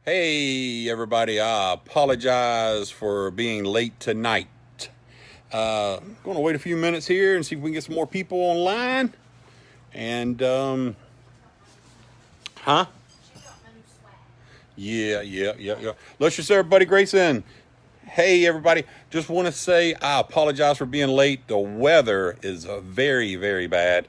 Hey everybody, I apologize for being late tonight. Going to wait a few minutes here and see if we can get some more people online. And, huh? Yeah. Let's just everybody, Grayson. Hey everybody, just want to say I apologize for being late. The weather is very, very bad.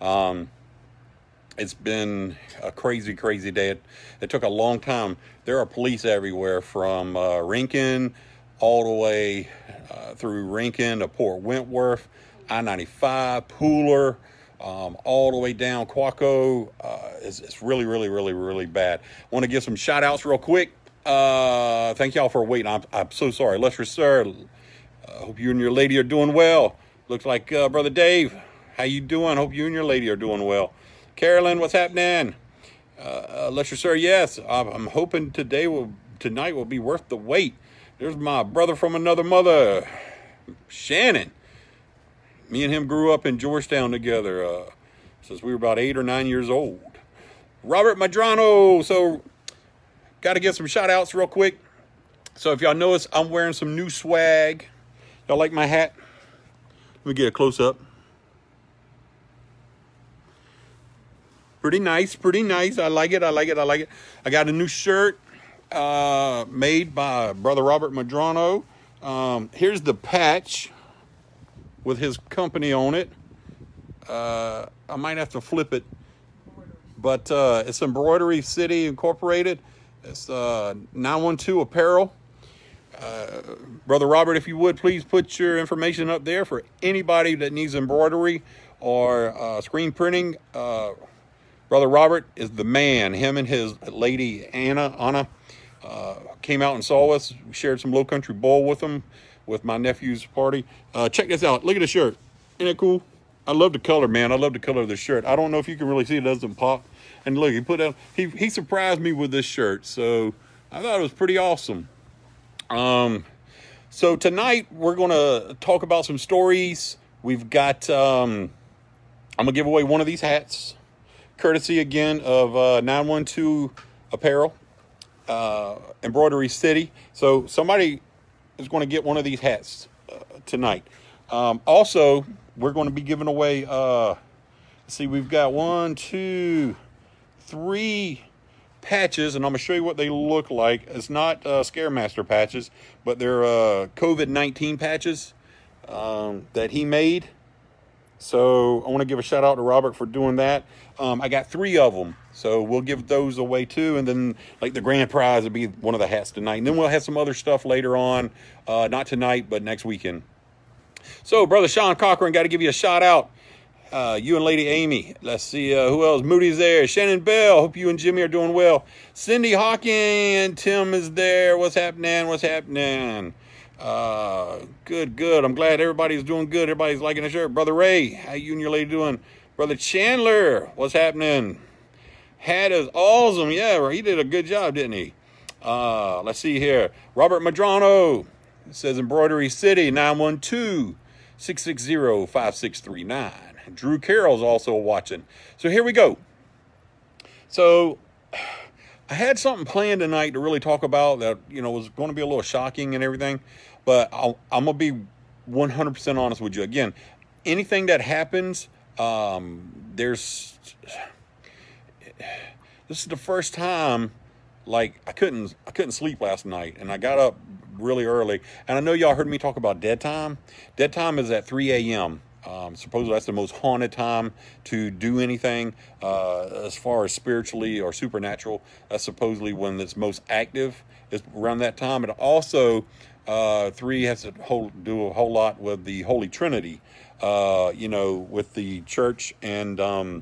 It's been a crazy day. It took a long time. There are police everywhere from Rincon all the way through Rincon to Port Wentworth, I-95, Pooler, all the way down Quaco. It's really bad. I want to give some shout outs real quick. Thank y'all for waiting. I'm so sorry. Lester, sir, hope you and your lady are doing well. Looks like Brother Dave, how you doing? Hope you and your lady are doing well. Carolyn, what's happening? Lester, sir, yes. I'm hoping tonight will be worth the wait. There's my brother from another mother, Shannon. Me and him grew up in Georgetown together since we were about 8 or 9 years old. Robert Madrano. So, got to get some shout outs real quick. So, if y'all notice, I'm wearing some new swag. Y'all like my hat? Let me get a close up. Pretty nice. I like it. I got a new shirt made by Brother Robert Madrano. Here's the patch with his company on it. I might have to flip it, but it's Embroidery City Incorporated. It's 912 Apparel. Brother Robert, if you would, please put your information up there for anybody that needs embroidery or screen printing. Brother Robert is the man. Him and his lady, Anna, came out and saw us. We shared some Low Country Bowl with them, with my nephew's party. Check this out. Look at the shirt. Isn't it cool? I love the color, man. I love the color of the shirt. I don't know if you can really see it. It doesn't pop. And look, he surprised me with this shirt. So I thought it was pretty awesome. So tonight we're going to talk about some stories. We've got, I'm going to give away one of these hats. Courtesy again of 912 Apparel, Embroidery City. So somebody is going to get one of these hats tonight. Also, we're going to be giving away, let's see, we've got 1, 2, 3 patches, and I'm going to show you what they look like. It's not Scaremaster patches, but they're COVID-19 patches that he made. So I want to give a shout out to Robert for doing that. I got 3 of them, so we'll give those away too. And then like the grand prize will be one of the hats tonight. And then we'll have some other stuff later on, not tonight, but next weekend. So Brother Sean Cochran, got to give you a shout out. You and Lady Amy. Let's see who else. Moody's there. Shannon Bell. Hope you and Jimmy are doing well. Cindy Hawking. Tim is there. What's happening? Good. I'm glad everybody's doing good. Everybody's liking the shirt. Brother Ray, how you and your lady doing? Brother Chandler, what's happening? Hat is awesome. Yeah, he did a good job, didn't he? Let's see here. Robert Madrano says Embroidery City, 912-660-5639. Drew Carroll's also watching. So here we go. So I had something planned tonight to really talk about that, was going to be a little shocking and everything, but I'm going to be 100% honest with you. Again, anything that happens, this is the first time, like, I couldn't sleep last night, and I got up really early, and I know y'all heard me talk about dead time. Dead time is at 3 a.m. Supposedly that's the most haunted time to do anything as far as spiritually or supernatural. That's supposedly when it's most active, is around that time. And also 3 has to do a whole lot with the Holy Trinity, with the church and the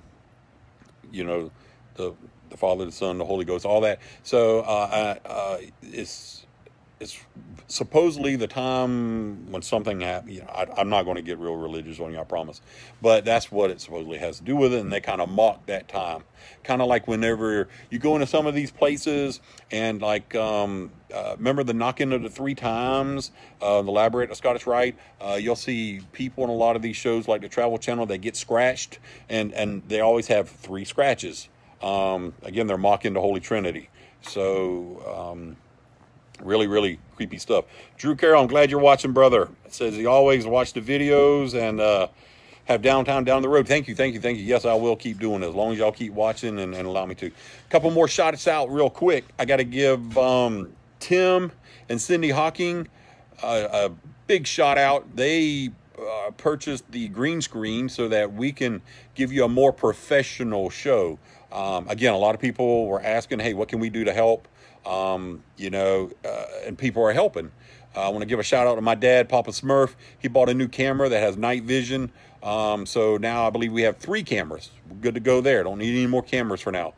Father, the Son, the Holy Ghost, all that. So it's supposedly the time when something happens. I'm not going to get real religious on you, I promise. But that's what it supposedly has to do with it, and they kind of mock that time. Kind of like whenever you go into some of these places, and like, remember the knocking of the 3 times, the Labyrinth of Scottish Rite? You'll see people in a lot of these shows, like the Travel Channel, they get scratched, and they always have 3 scratches. Again, they're mocking the Holy Trinity. So, really, really creepy stuff. Drew Carroll, I'm glad you're watching, brother. It says he always watch the videos and have downtime down the road. Thank you, thank you, thank you. Yes, I will keep doing it as long as y'all keep watching and allow me to. A couple more shots out real quick. I got to give Tim and Cindy Hawking a big shout out. They purchased the green screen so that we can give you a more professional show. Again, a lot of people were asking, hey, what can we do to help? You know, and people are helping. I want to give a shout out to my dad, Papa Smurf. He bought a new camera that has night vision. So now I believe we have 3 cameras. We're good to go there. Don't need any more cameras for now.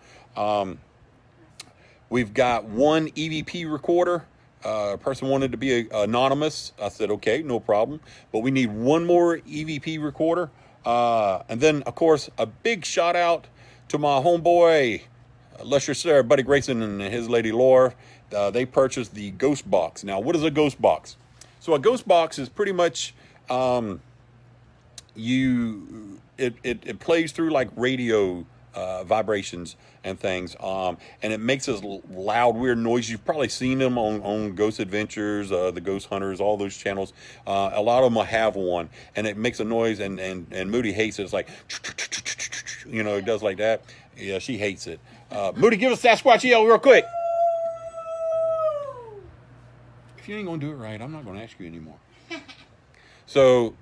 We've got 1 EVP recorder. A person wanted to be anonymous. I said, okay, no problem. But we need 1 more EVP recorder. And then, of course, a big shout out to my homeboy, Lusher Sir, Buddy Grayson, and his lady Laura. They purchased the Ghost Box. Now, what is a Ghost Box? So a Ghost Box is pretty much it plays through like radio vibrations and things, and it makes this loud, weird noise. You've probably seen them on Ghost Adventures, the Ghost Hunters, all those channels. A lot of them will have one, and it makes a noise, and Moody hates it. It's like, you know, it does like that. Yeah, she hates it. Moody, give us Sasquatch yell real quick. If you ain't gonna do it right, I'm not gonna ask you anymore. So,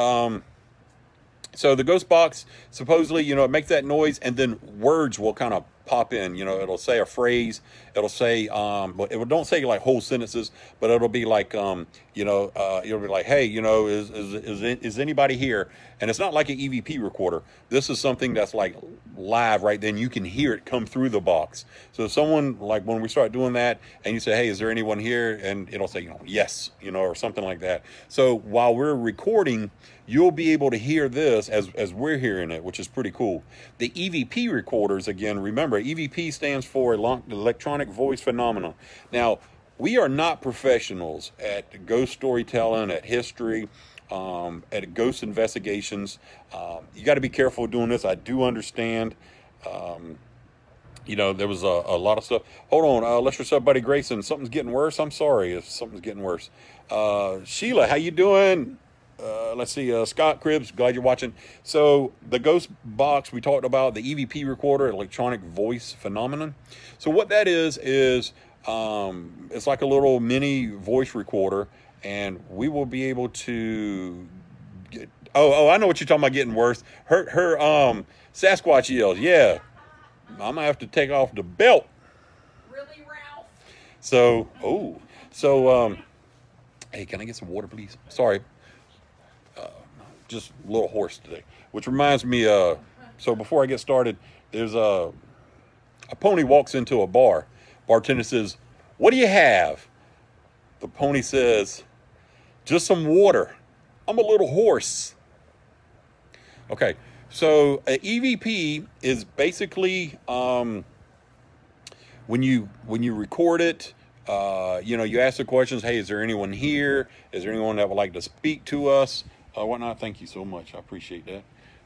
so the Ghost Box, supposedly, you know, it makes that noise, and then words will kind of pop in. You know, it'll say a phrase. It'll say, but it don't say like whole sentences, but it'll be like, you know, it'll be like, hey, you know, is anybody here? And it's not like an EVP recorder. This is something that's like live right then. You can hear it come through the box. So if someone, like when we start doing that and you say, hey, is there anyone here? And it'll say, you know, yes, you know, or something like that. So while we're recording, you'll be able to hear this as we're hearing it, which is pretty cool. The EVP recorders, again, remember, EVP stands for Electronic Voice Phenomenon. Now, we are not professionals at ghost storytelling, at history, at ghost investigations. You got to be careful doing this. I do understand. You know, there was a lot of stuff. Hold on, let's just up, Buddy Grayson. Something's getting worse. I'm sorry if something's getting worse. Sheila, how you doing? Let's see, Scott Cribbs, glad you're watching. So the Ghost Box, we talked about the EVP recorder, electronic voice phenomenon. So what that is it's like a little mini voice recorder, and we will be able to get, I know what you're talking about getting worse. Her Sasquatch yells, yeah. I'm gonna have to take off the belt. Really, Ralph? So, hey, can I get some water, please? Sorry. Just a little hoarse today, which reminds me, so before I get started, there's a pony walks into a bar. Bartender says, what do you have? The pony says, just some water. I'm a little hoarse. Okay, so an EVP is basically when you record it, you know, you ask the questions, hey, is there anyone here? Is there anyone that would like to speak to us? Whatnot. Thank you so much. I appreciate that.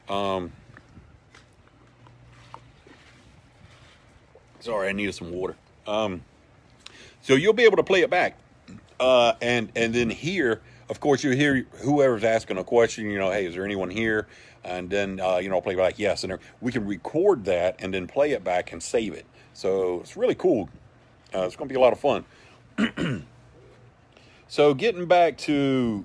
Sorry, I needed some water. So you'll be able to play it back. And then here, of course, you hear whoever's asking a question, you know, hey, is there anyone here? And then, you know, play back, yes. And we can record that and then play it back and save it. So it's really cool. It's going to be a lot of fun. So getting back to,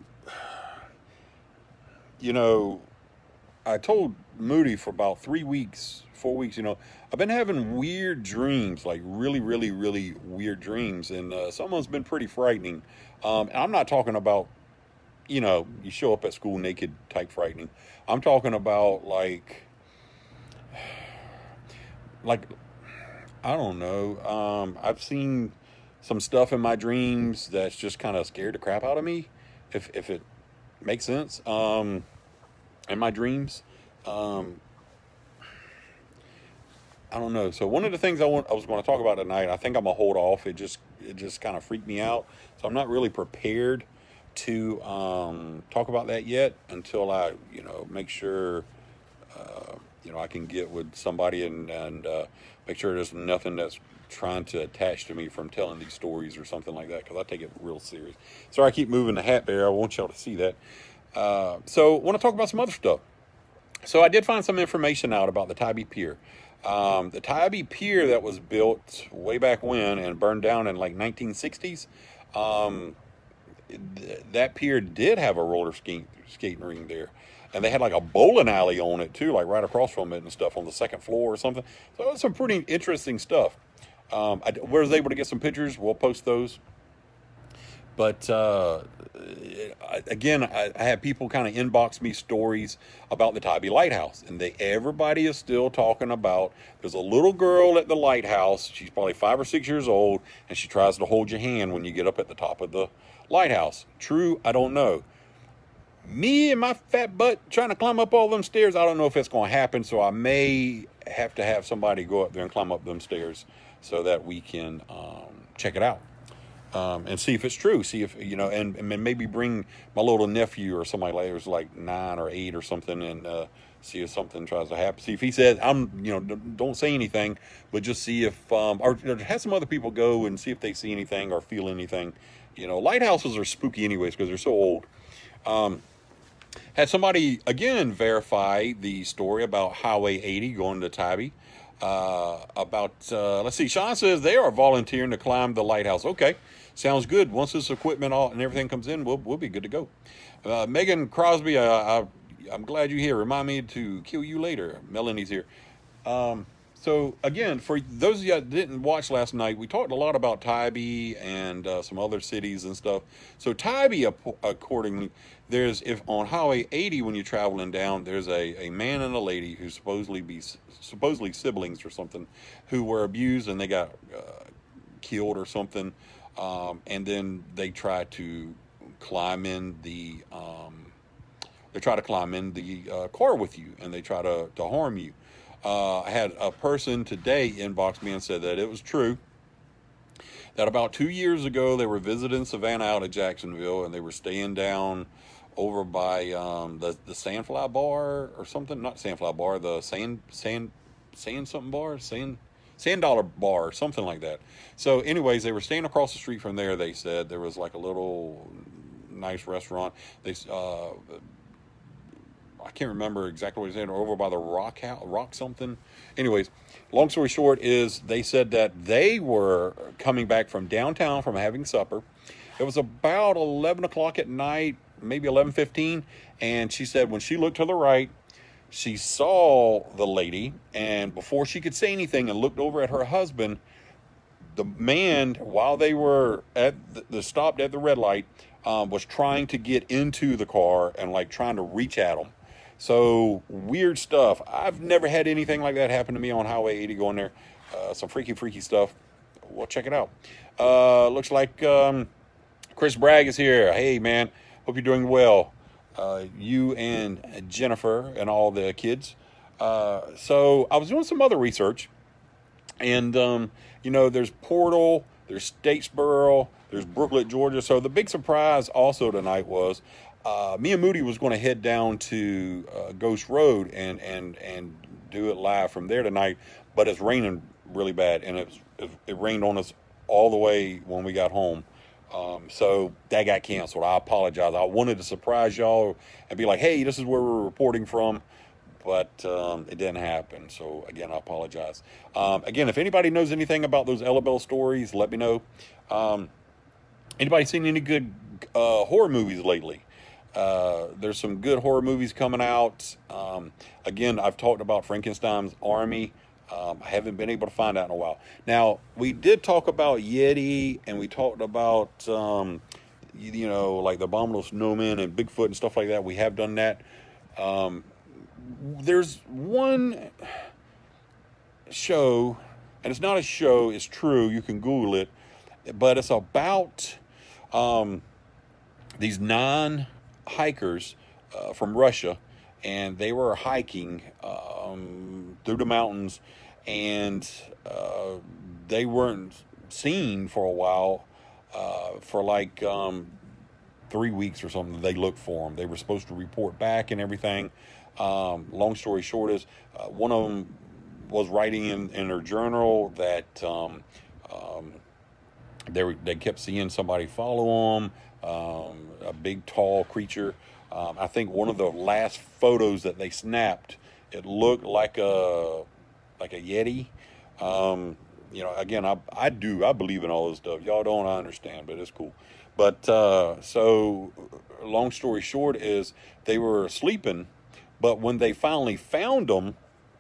you know, I told Moody for about 3 weeks, 4 weeks, you know, I've been having weird dreams, like really, really, really weird dreams. And some of them's been pretty frightening. I'm not talking about, you know, you show up at school naked type frightening. I'm talking about like, I don't know. I've seen some stuff in my dreams that's just kind of scared the crap out of me, if it makes sense. In my dreams, I don't know. So one of the things I was going to talk about tonight, I think I'm gonna hold off. It just kind of freaked me out. So I'm not really prepared to talk about that yet until I, you know, make sure, you know, I can get with somebody and make sure there's nothing that's trying to attach to me from telling these stories or something like that, because I take it real serious. Sorry, I keep moving the hat there. I want y'all to see that. So I want to talk about some other stuff. So I did find some information out about the Tybee Pier. The Tybee Pier that was built way back when and burned down in like 1960s, that pier did have a roller skating ring there. And they had like a bowling alley on it too, like right across from it and stuff on the second floor or something. So it was some pretty interesting stuff. I was able to get some pictures. We'll post those. But again, I have people kind of inbox me stories about the Tybee Lighthouse, and everybody is still talking about there's a little girl at the lighthouse. She's probably 5 or 6 years old, and she tries to hold your hand when you get up at the top of the lighthouse. True, I don't know. Me and my fat butt trying to climb up all them stairs, I don't know if it's going to happen, so I may have to have somebody go up there and climb up them stairs so that we can check it out. And see if it's true, see if, you know, and maybe bring my little nephew or somebody like, who's like 9 or 8 or something, and see if something tries to happen. See if he says, don't say anything, but just see if, or have some other people go and see if they see anything or feel anything. You know, lighthouses are spooky anyways because they're so old. Had somebody, again, verify the story about Highway 80 going to Tybee. Let's see, Sean says they are volunteering to climb the lighthouse. Okay, sounds good. Once this equipment and everything comes in, we'll be good to go. Megan Crosby, I'm glad you're here. Remind me to kill you later. Melanie's here. So again, for those of you that didn't watch last night, we talked a lot about Tybee and some other cities and stuff. So Tybee, accordingly, there's, if on Highway 80 when you're traveling down, there's a man and a lady who supposedly siblings or something, who were abused and they got killed or something, and then they try to climb in the car with you, and they try to harm you. I had a person today inbox me and said that it was true, that about 2 years ago they were visiting Savannah out at Jacksonville, and they were staying down over by the Sandfly Bar or something, not Sandfly Bar, the Sand something bar, Sand Dollar Bar or something like that. So anyways, they were staying across the street from there. They said there was like a little nice restaurant. They I can't remember exactly what he said, over by the rock something. Anyways, long story short is they said that they were coming back from downtown from having supper. It was about 11 o'clock at night, maybe 11:15, and she said when she looked to the right, she saw the lady, and before she could say anything and looked over at her husband, the man, while they were at stopped at the red light, was trying to get into the car and like trying to reach at him. So weird stuff. I've never had anything like that happen to me on Highway 80 going there. Some freaky stuff. We'll check it out. Looks like Chris Bragg is here. Hey, man. Hope you're doing well. You and Jennifer and all the kids. So I was doing some other research. And, there's Portal, there's Statesboro, there's Brooklet, Georgia. So the big surprise also tonight was me and Moody was going to head down to Ghost Road and do it live from there tonight, but it's raining really bad, and it rained on us all the way when we got home. So that got canceled. I apologize. I wanted to surprise y'all and be like, hey, this is where we're reporting from, but it didn't happen. So again, I apologize. Again, if anybody knows anything about those Ellabelle stories, let me know. Anybody seen any good horror movies lately? There's some good horror movies coming out. Again, I've talked about Frankenstein's Army. I haven't been able to find out in a while. Now, we did talk about Yeti, and we talked about, like the Abominable Snowman and Bigfoot and stuff like that. We have done that. There's one show, and it's not a show, it's true. You can Google it, but it's about these 9 hikers from Russia, and they were hiking through the mountains, and they weren't seen for a while, for like 3 weeks or something. They looked for them. They were supposed to report back and everything. Long story short is one of them was writing in her journal that they kept seeing somebody follow them, a big tall creature. I think one of the last photos that they snapped, it looked like a Yeti. Again, I believe in all this stuff. Y'all don't, I understand, but it's cool. But so, long story short is they were sleeping, but when they finally found them,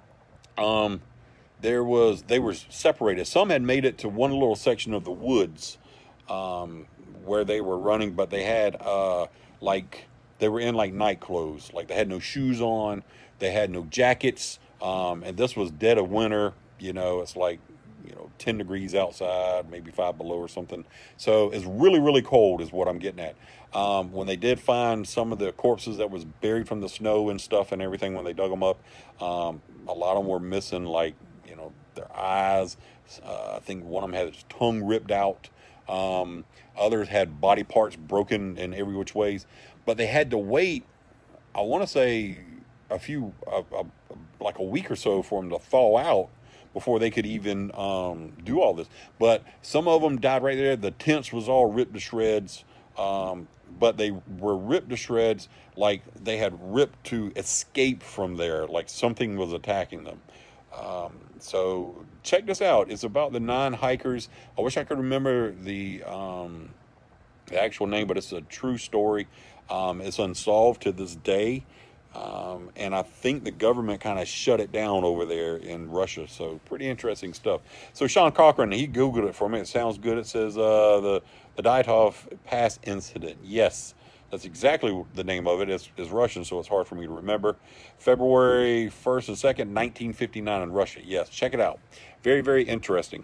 they were separated. Some had made it to one little section of the woods where they were running, but they had they were in like night clothes, like they had no shoes on, they had no jackets, and this was dead of winter. It's like 10 degrees outside, maybe 5 below or something. So it's really, really cold is what I'm getting at. When they did find some of the corpses that was buried from the snow and stuff and everything, when they dug them up, a lot of them were missing, like, their eyes. I think one of them had his tongue ripped out. Others had body parts broken in every which ways. But they had to wait, I want to say, like a week or so for them to thaw out before they could even do all this. But some of them died right there. The tents was all ripped to shreds, but they were ripped to shreds like they had ripped to escape from there, like something was attacking them. So check this out. It's about the 9 hikers. I wish I could remember the actual name, but it's a true story. It's unsolved to this day. And I think the government kind of shut it down over there in Russia. So pretty interesting stuff. So Sean Cochran, he Googled it for me. It sounds good. It says the Dyatlov Pass incident. Yes, that's exactly the name of it. It's Russian, so it's hard for me to remember. February 1st and 2nd, 1959 in Russia. Yes, check it out. Very, very interesting.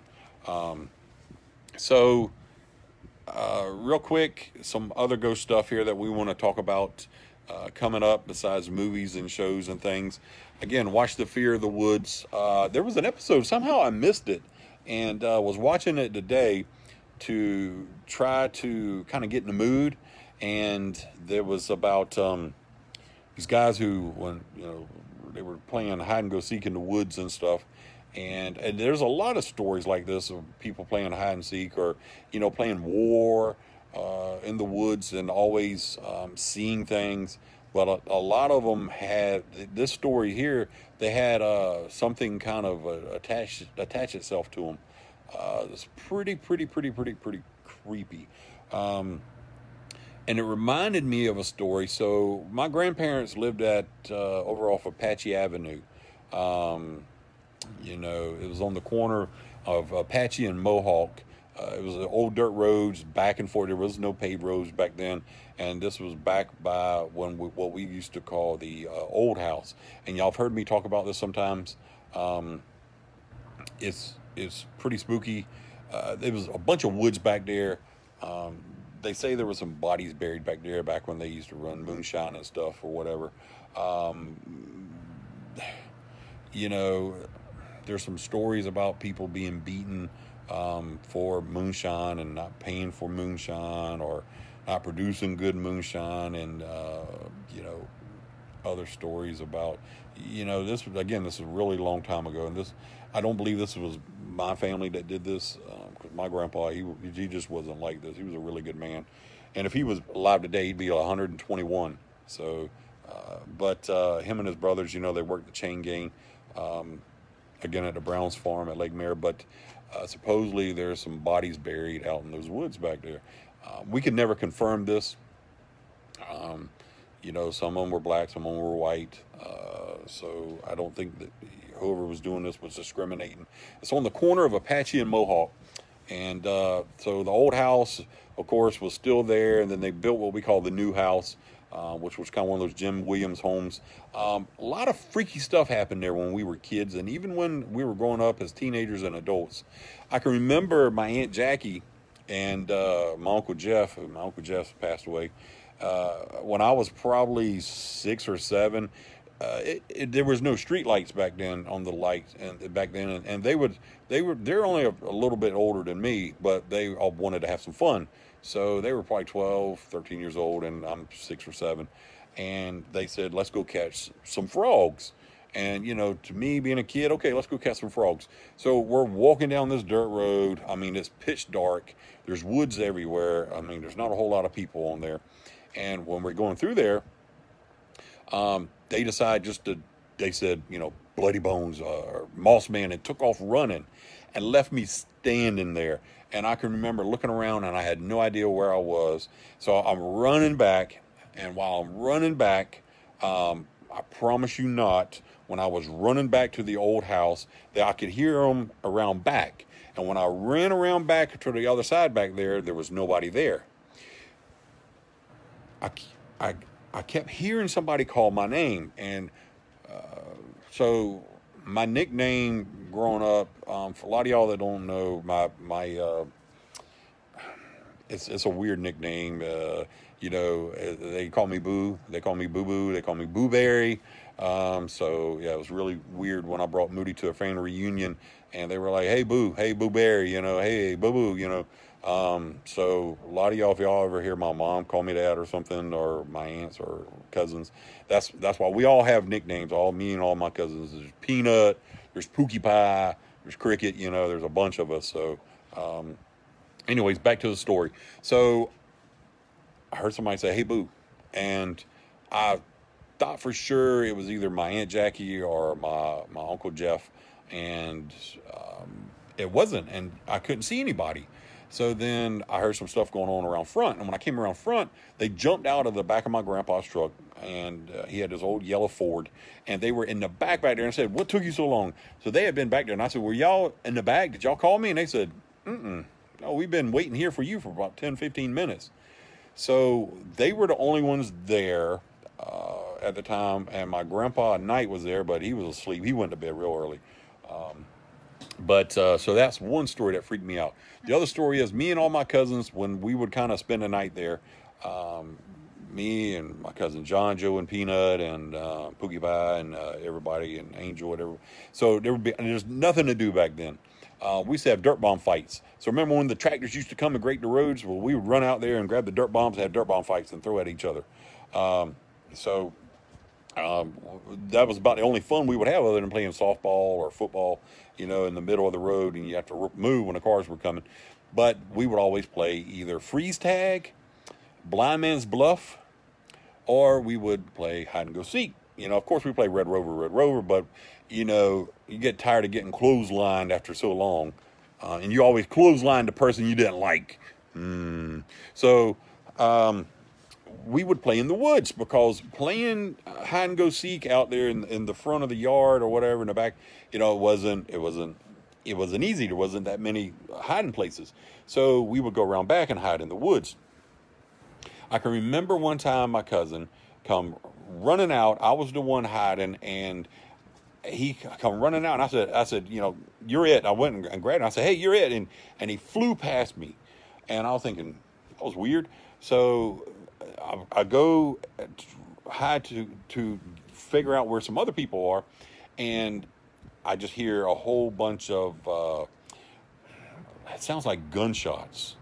Real quick, some other ghost stuff here that we want to talk about coming up besides movies and shows and things. Again, watch The Fear of the Woods. There was an episode, somehow I missed it, and was watching it today to try to kind of get in the mood. And there was about these guys who, when they were playing hide and go seek in the woods and stuff. And there's a lot of stories like this of people playing hide and seek, or playing war in the woods and always seeing things. But a lot of them had this story here. They had something kind of attach itself to them. It's pretty creepy. And it reminded me of a story. So my grandparents lived at over off Apache Avenue. It was on the corner of Apache and Mohawk. It was old dirt roads back and forth. There was no paved roads back then. And this was back by what we used to call the old house. And y'all have heard me talk about this sometimes. It's pretty spooky. There was a bunch of woods back there. They say there were some bodies buried back there back when they used to run moonshine and stuff or whatever. There's some stories about people being beaten for moonshine and not paying for moonshine, or not producing good moonshine, and other stories about this is a really long time ago, and I don't believe this was my family that did this, because my grandpa, he just wasn't like this. He was a really good man, and if he was alive today, he'd be 121. So but him and his brothers, they worked the chain gang again at the Browns farm at Lake Mare. But supposedly there's some bodies buried out in those woods back there. We could never confirm this. Some of them were black, some of them were white. So I don't think that whoever was doing this was discriminating. It's on the corner of Apache and Mohawk. And so the old house, of course, was still there. And then they built what we call the new house, which was kind of one of those Jim Williams homes. A lot of freaky stuff happened there when we were kids. And even when we were growing up as teenagers and adults. I can remember my Aunt Jackie and my Uncle Jeff. My Uncle Jeff passed away. When I was probably 6 or 7, there was no street lights back then on the lights, and back then, and they're only a little bit older than me, but they all wanted to have some fun. So they were probably 12, 13 years old, and I'm 6 or 7. And they said, let's go catch some frogs. And, you know, to me being a kid, okay, let's go catch some frogs. So we're walking down this dirt road. I mean, it's pitch dark. There's woods everywhere. I mean, there's not a whole lot of people on there. And when we're going through there, they decide they said, you know, Bloody Bones or Moss Man, and took off running and left me standing there. And I can remember looking around and I had no idea where I was. So I'm running back. And while I'm running back, I promise you not, when I was running back to the old house, that I could hear them around back. And when I ran around back to the other side back there was nobody there. I kept hearing somebody call my name. And so my nickname growing up, for a lot of y'all that don't know, it's a weird nickname. You know, they call me Boo. They call me Boo Boo. They call me Boo Berry. So yeah, it was really weird when I brought Moody to a family reunion, and they were like, "Hey Boo Berry," you know, "Hey Boo Boo," you know. So a lot of y'all, if y'all ever hear my mom call me that or something, or my aunts or cousins, that's why we all have nicknames. Me and all my cousins. There's Peanut, there's Pookie Pie, there's Cricket. You know, there's a bunch of us. So, anyways, back to the story. So I heard somebody say, "Hey Boo," and I thought for sure it was either my Aunt Jackie or my Uncle Jeff, and it wasn't, and I couldn't see anybody. So then I heard some stuff going on around front, and when I came around front, they jumped out of the back of my grandpa's truck, and he had this old yellow Ford, and they were in the back there, and I said, "What took you so long?" So they had been back there, and I said, "Were y'all in the back? Did y'all call me?" And they said, "No, we've been waiting here for you for about 10-15 minutes. So they were the only ones there at the time, and my grandpa at night was there, but he was asleep. He went to bed real early. So that's one story that freaked me out. The other story is me and all my cousins, when we would kind of spend the night there, me and my cousin John, Joe, and Peanut, and Pookie Pie, and everybody, and Angel, whatever. So there's nothing to do back then. We used to have dirt bomb fights. So remember when the tractors used to come and grate the roads? Well, we would run out there and grab the dirt bombs, have dirt bomb fights, and throw at each other. That was about the only fun we would have, other than playing softball or football, you know, in the middle of the road, and you have to move when the cars were coming. But we would always play either freeze tag, blind man's bluff, or we would play hide and go seek. You know, of course we play Red Rover, but you know, you get tired of getting clotheslined after so long, and you always clothesline the person you didn't like. We would play in the woods, because playing hide and go seek out there in the front of the yard or whatever in the back, you know, it wasn't easy. There wasn't that many hiding places. So we would go around back and hide in the woods. I can remember one time my cousin come running out. I was the one hiding, and he come running out, and I said, you know, "You're it." I went and grabbed him. I said, "Hey, you're it." And he flew past me, and I was thinking, that was weird. So I go hide to figure out where some other people are, and I just hear a whole bunch of it sounds like gunshots,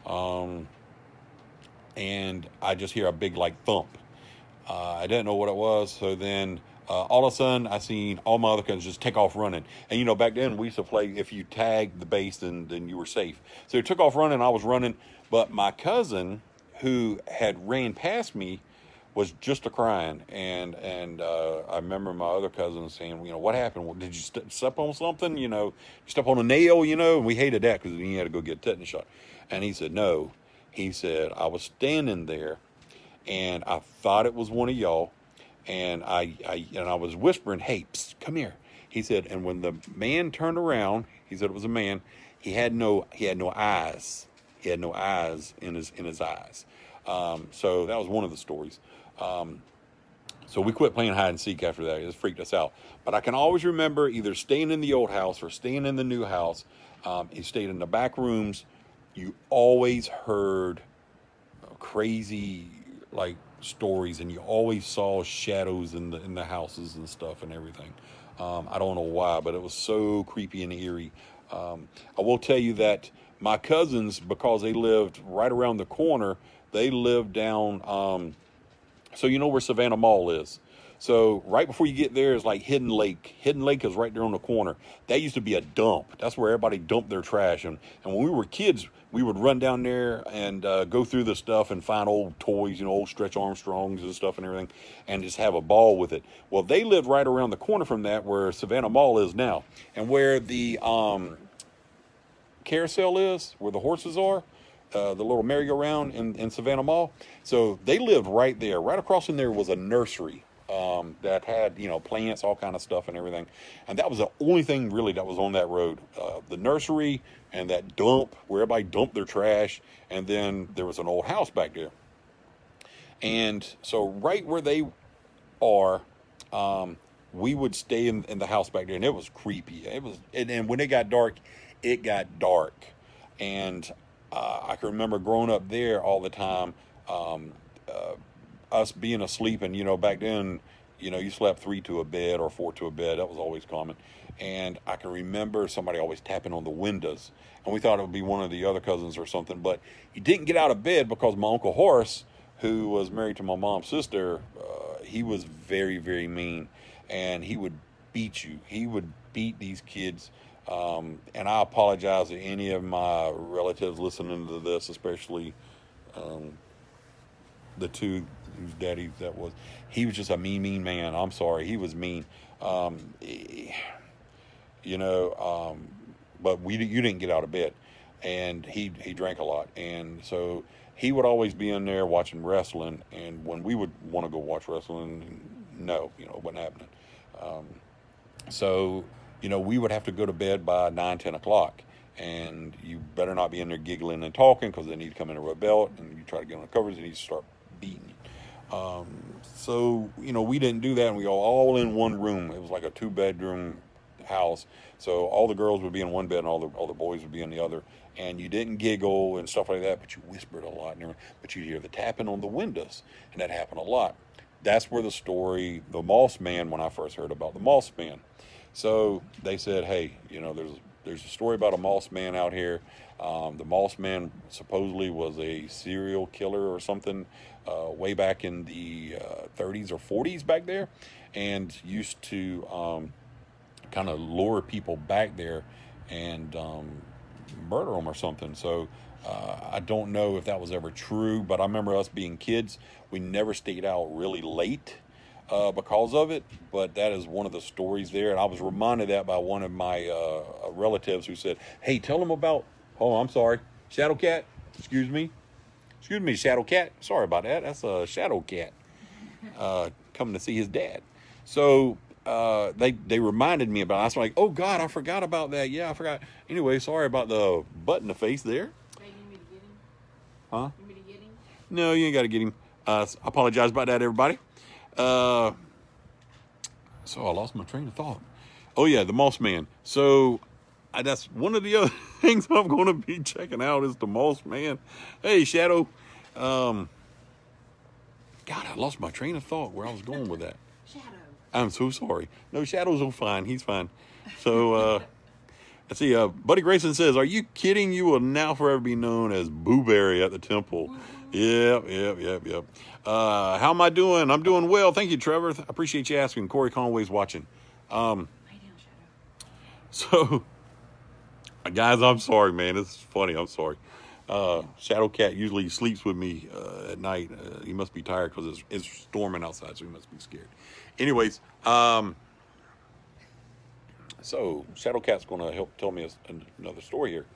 and I just hear a big like thump. I didn't know what it was, so then all of a sudden I seen all my other cousins just take off running. And you know, back then we used to play, if you tagged the base, then you were safe. So they took off running, I was running, but my cousin, who had ran past me, was just a crying, and I remember my other cousin saying, you know, "What happened? Well, did you step on something? You know, step on a nail? You know?" And we hated that, because then you had to go get a tetanus shot. And he said, "No." He said, "I was standing there, and I thought it was one of y'all, and I was whispering, 'Hey, psst, come here.'" He said, "And when the man turned around," he said it was a man, he had no eyes. He had no eyes in his eyes. So that was one of the stories. So we quit playing hide and seek after that. It just freaked us out. But I can always remember either staying in the old house or staying in the new house. You stayed in the back rooms. You always heard crazy like stories, and you always saw shadows in the houses and stuff and everything. I don't know why, but it was so creepy and eerie. I will tell you that my cousins, because they lived right around the corner, they lived down, so you know where Savannah Mall is. So right before you get there is like Hidden Lake. Hidden Lake is right there on the corner. That used to be a dump. That's where everybody dumped their trash. And when we were kids, we would run down there and go through the stuff and find old toys, you know, old Stretch Armstrongs and stuff and everything, and just have a ball with it. Well, they lived right around the corner from that where Savannah Mall is now. And where the carousel is, where the horses are, the little merry-go-round in Savannah Mall. So they lived right there. Right across from there was a nursery that had, you know, plants, all kind of stuff and everything. And that was the only thing really that was on that road. The nursery and that dump where everybody dumped their trash. And then there was an old house back there. And so right where they are, we would stay in the house back there, and it was creepy. It was, and when it got dark, it got dark. And I can remember growing up there all the time, us being asleep, and, you know, back then, you know, you slept 3 to a bed or 4 to a bed. That was always common. And I can remember somebody always tapping on the windows, and we thought it would be one of the other cousins or something, but he didn't get out of bed because my Uncle Horace, who was married to my mom's sister, he was very, very mean, and he would beat you. He would beat these kids. And I apologize to any of my relatives listening to this, especially the two whose daddy that was. He was just a mean man. I'm sorry. He was mean. You know, but you didn't get out of bed. And he drank a lot. And so he would always be in there watching wrestling. And when we would want to go watch wrestling, no, you know, it wasn't happening. So, you know, we would have to go to bed by 9, 10 o'clock. And you better not be in there giggling and talking, because they need to come in and rub belt, and you try to get on the covers and you start beating you. So, you know, we didn't do that, and we were all in one room. It was like a 2-bedroom house. So all the girls would be in one bed and all the boys would be in the other. And you didn't giggle and stuff like that, but you whispered a lot. But you'd hear the tapping on the windows, and that happened a lot. That's where the story, the Moss Man, when I first heard about the Moss Man. So they said, hey, you know, there's a story about a Moss Man out here. The Moss Man supposedly was a serial killer or something way back in the 30s or 40s back there, and used to kind of lure people back there and murder them or something. So I don't know if that was ever true, but I remember us being kids, we never stayed out really late because of it. But that is one of the stories there, and I was reminded that by one of my relatives who said, hey, tell them about, oh, I'm sorry, Shadow Cat, excuse me, Shadow Cat, sorry about that, that's a Shadow Cat coming to see his dad. So they reminded me about it. I was like, oh God, I forgot about that. Yeah, I forgot. Anyway, sorry about the butt in the face there. Hey, you need me to get him? Huh? You need me to get him? No, you ain't got to get him. I apologize about that, everybody. So I lost my train of thought. Oh yeah, the Moss Man. So that's one of the other things I'm going to be checking out is the Moss Man. Hey, Shadow. God, I lost my train of thought where I was going with that. Shadow. I'm so sorry. No, Shadow's all fine. He's fine. So, let's see. Buddy Grayson says, are you kidding? You will now forever be known as Boo Berry at the temple. Yep. How am I doing? I'm doing well. Thank you, Trevor. I appreciate you asking. Corey Conway's watching. Lay down, So, Shadow. guys, I'm sorry, man. This is funny. I'm sorry. Shadow Cat usually sleeps with me at night. He must be tired because it's storming outside, so he must be scared. Anyways, so Shadow Cat's going to help tell me another story here.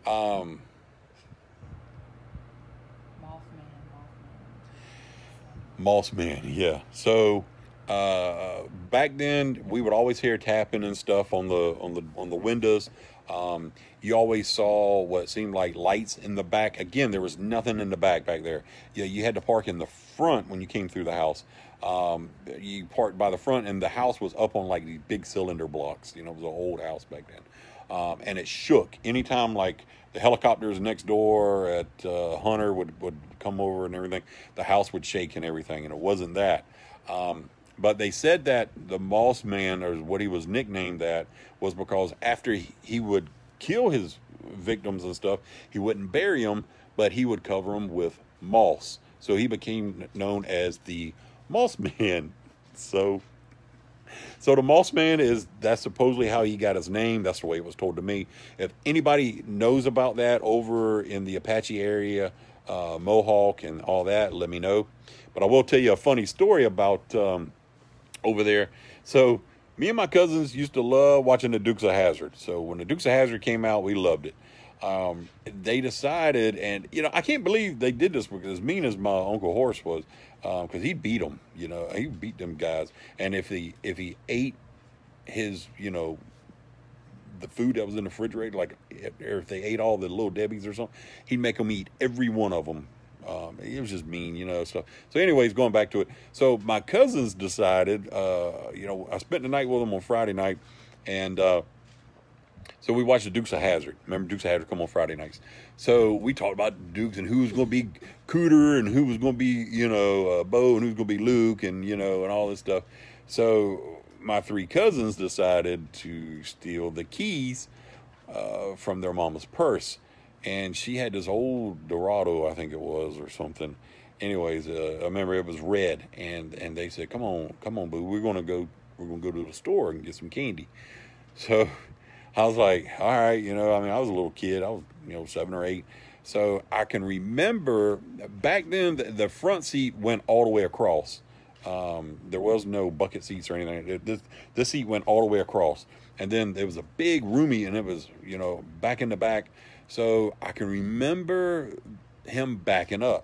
Moss Man, yeah. So back then we would always hear tapping and stuff on the windows. You always saw what seemed like lights in the back. Again, there was nothing in the back there. Yeah, you had to park in the front when you came through the house. You parked by the front, and the house was up on like these big cylinder blocks. You know, it was an old house back then, and it shook anytime like the helicopters next door at Hunter would come over and everything. The house would shake and everything, and it wasn't that. But they said that the Moss Man, or what he was nicknamed that, was because after he would kill his victims and stuff, he wouldn't bury them, but he would cover them with moss. So he became known as the Moss Man. So the Moss Man that's supposedly how he got his name. That's the way it was told to me. If anybody knows about that over in the Apache area, Mohawk and all that, let me know. But I will tell you a funny story about over there. So me and my cousins used to love watching the Dukes of Hazzard. So when the Dukes of Hazzard came out, we loved it. They decided, and I can't believe they did this, because as mean as my Uncle Horace was, because he beat them, he beat them guys. And if he ate his, the food that was in the refrigerator, like or if they ate all the Little Debbies or something, he'd make them eat every one of them. It was just mean, stuff. So anyways, going back to it. So my cousins decided, I spent the night with them on Friday night, and so we watched the Dukes of Hazzard. Remember, Dukes of Hazzard come on Friday nights. So we talked about Dukes and who was going to be Cooter and who was going to be, Bo, and who was going to be Luke, and, and all this stuff. So my three cousins decided to steal the keys from their mama's purse. And she had this old Dorado, I think it was, or something. Anyways, I remember it was red, and they said, "Come on, Boo, we're gonna go to the store and get some candy." So I was like, "All right," I was a little kid, I was 7 or 8, so I can remember back then the front seat went all the way across. There was no bucket seats or anything. This seat went all the way across, and then there was a big roomy, and it was back in the back. So I can remember him backing up.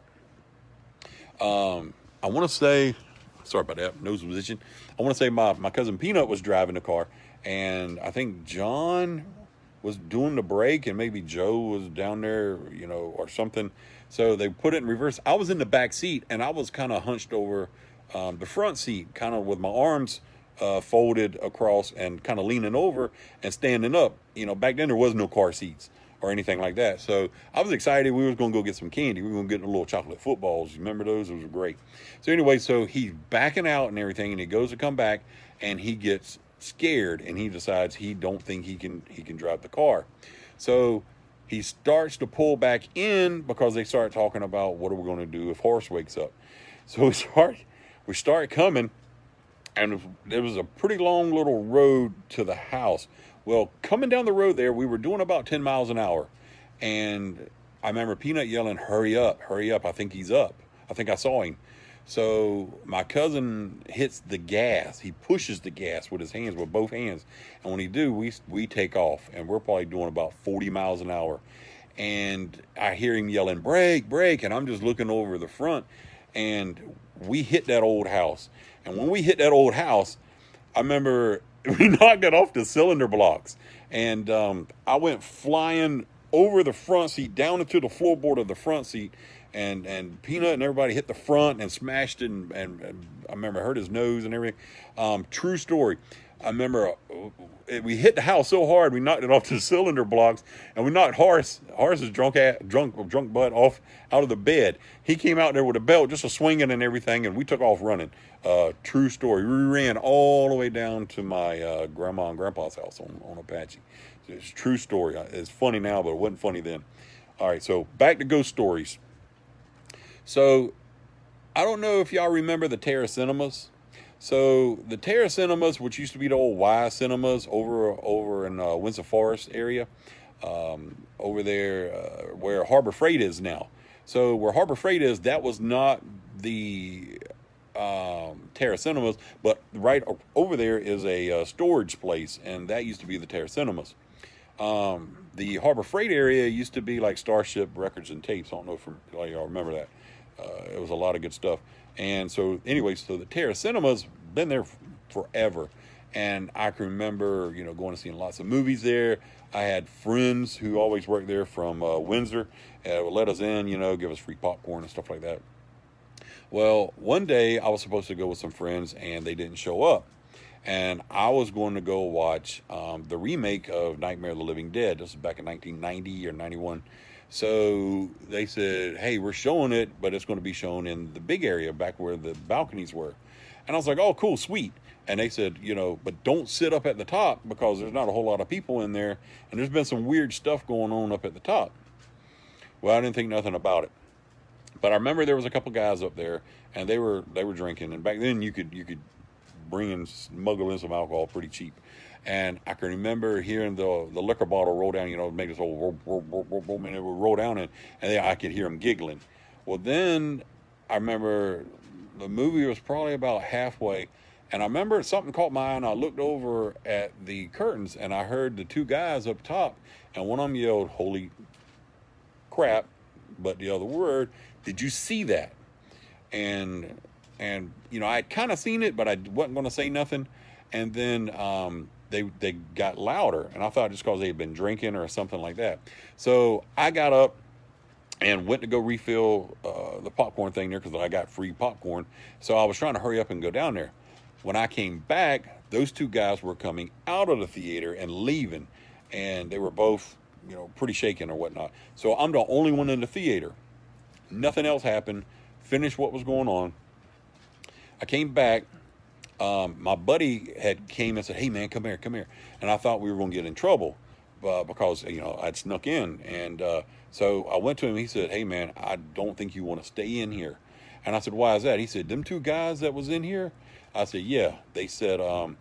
I want to say, sorry about that, nose position. I want to say my cousin Peanut was driving the car, and I think John was doing the brake, and maybe Joe was down there, or something. So they put it in reverse. I was in the back seat, and I was kind of hunched over the front seat, kind of with my arms folded across and kind of leaning over and standing up. Back then there was no car seats or anything like that. So I was excited. We was going to go get some candy. We were going to get the little chocolate footballs. You remember those? Those were great. So anyway, so he's backing out and everything, and he goes to come back, and he gets scared, and he decides he don't think he can drive the car. So he starts to pull back in, because they start talking about what are we going to do if Horace wakes up. So we start coming, and there was a pretty long little road to the house. Well, coming down the road there, we were doing about 10 miles an hour. And I remember Peanut yelling, hurry up, I think he's up. I think I saw him. So my cousin hits the gas. He pushes the gas with his hands, with both hands. And when he do, we take off. And we're probably doing about 40 miles an hour. And I hear him yelling, brake, brake. And I'm just looking over the front. And we hit that old house. And when we hit that old house, I remember we knocked it off the cylinder blocks, and I went flying over the front seat, down into the floorboard of the front seat, and Peanut and everybody hit the front and smashed it, and I remember hurt his nose and everything. True story. I remember we hit the house so hard we knocked it off the cylinder blocks, and we knocked Horace's drunk butt off out of the bed. He came out there with a belt, just a swinging and everything, and we took off running. True story. We ran all the way down to my grandma and grandpa's house on Apache. It's a true story. It's funny now, but it wasn't funny then. All right, so back to ghost stories. So I don't know if y'all remember the Terra Cinemas. So the Terra Cinemas, which used to be the old Y Cinemas over in Windsor Forest area, over there where Harbor Freight is now. So where Harbor Freight is, that was not the Terra Cinemas, but right over there is a storage place, and that used to be the Terra Cinemas. The Harbor Freight area used to be like Starship Records and Tapes. I don't know if y'all remember that. It was a lot of good stuff. And so anyway, so the Terra Cinemas been there forever. And I can remember, going and seeing lots of movies there. I had friends who always worked there from Windsor, would let us in, give us free popcorn and stuff like that. Well, one day I was supposed to go with some friends, and they didn't show up. And I was going to go watch the remake of Nightmare of the Living Dead. This was back in 1990 or 91. So they said, hey, we're showing it, but it's going to be shown in the big area back where the balconies were. And I was like, oh, cool, sweet. And they said, but don't sit up at the top, because there's not a whole lot of people in there. And there's been some weird stuff going on up at the top. Well, I didn't think nothing about it. But I remember there was a couple guys up there, and they were drinking. And back then you could bringing, smuggling some alcohol pretty cheap. And I can remember hearing the liquor bottle roll down, make this old, and it would roll down, and then I could hear them giggling. Well, then I remember the movie was probably about halfway, and I remember something caught my eye, and I looked over at the curtains, and I heard the two guys up top, and one of them yelled, "Holy crap," but the other word, "Did you see that?" And I had kind of seen it, but I wasn't going to say nothing. And then they got louder, and I thought just because they had been drinking or something like that. So I got up and went to go refill the popcorn thing there because I got free popcorn. So I was trying to hurry up and go down there. When I came back, those two guys were coming out of the theater and leaving, and they were both, pretty shaken or whatnot. So I'm the only one in the theater. Nothing else happened. Finished what was going on. I came back. My buddy had came and said, "Hey man, come here." And I thought we were going to get in trouble because, I'd snuck in. And so I went to him. He said, "Hey man, I don't think you want to stay in here." And I said, "Why is that?" He said, "Them two guys that was in here." I said, "Yeah." They said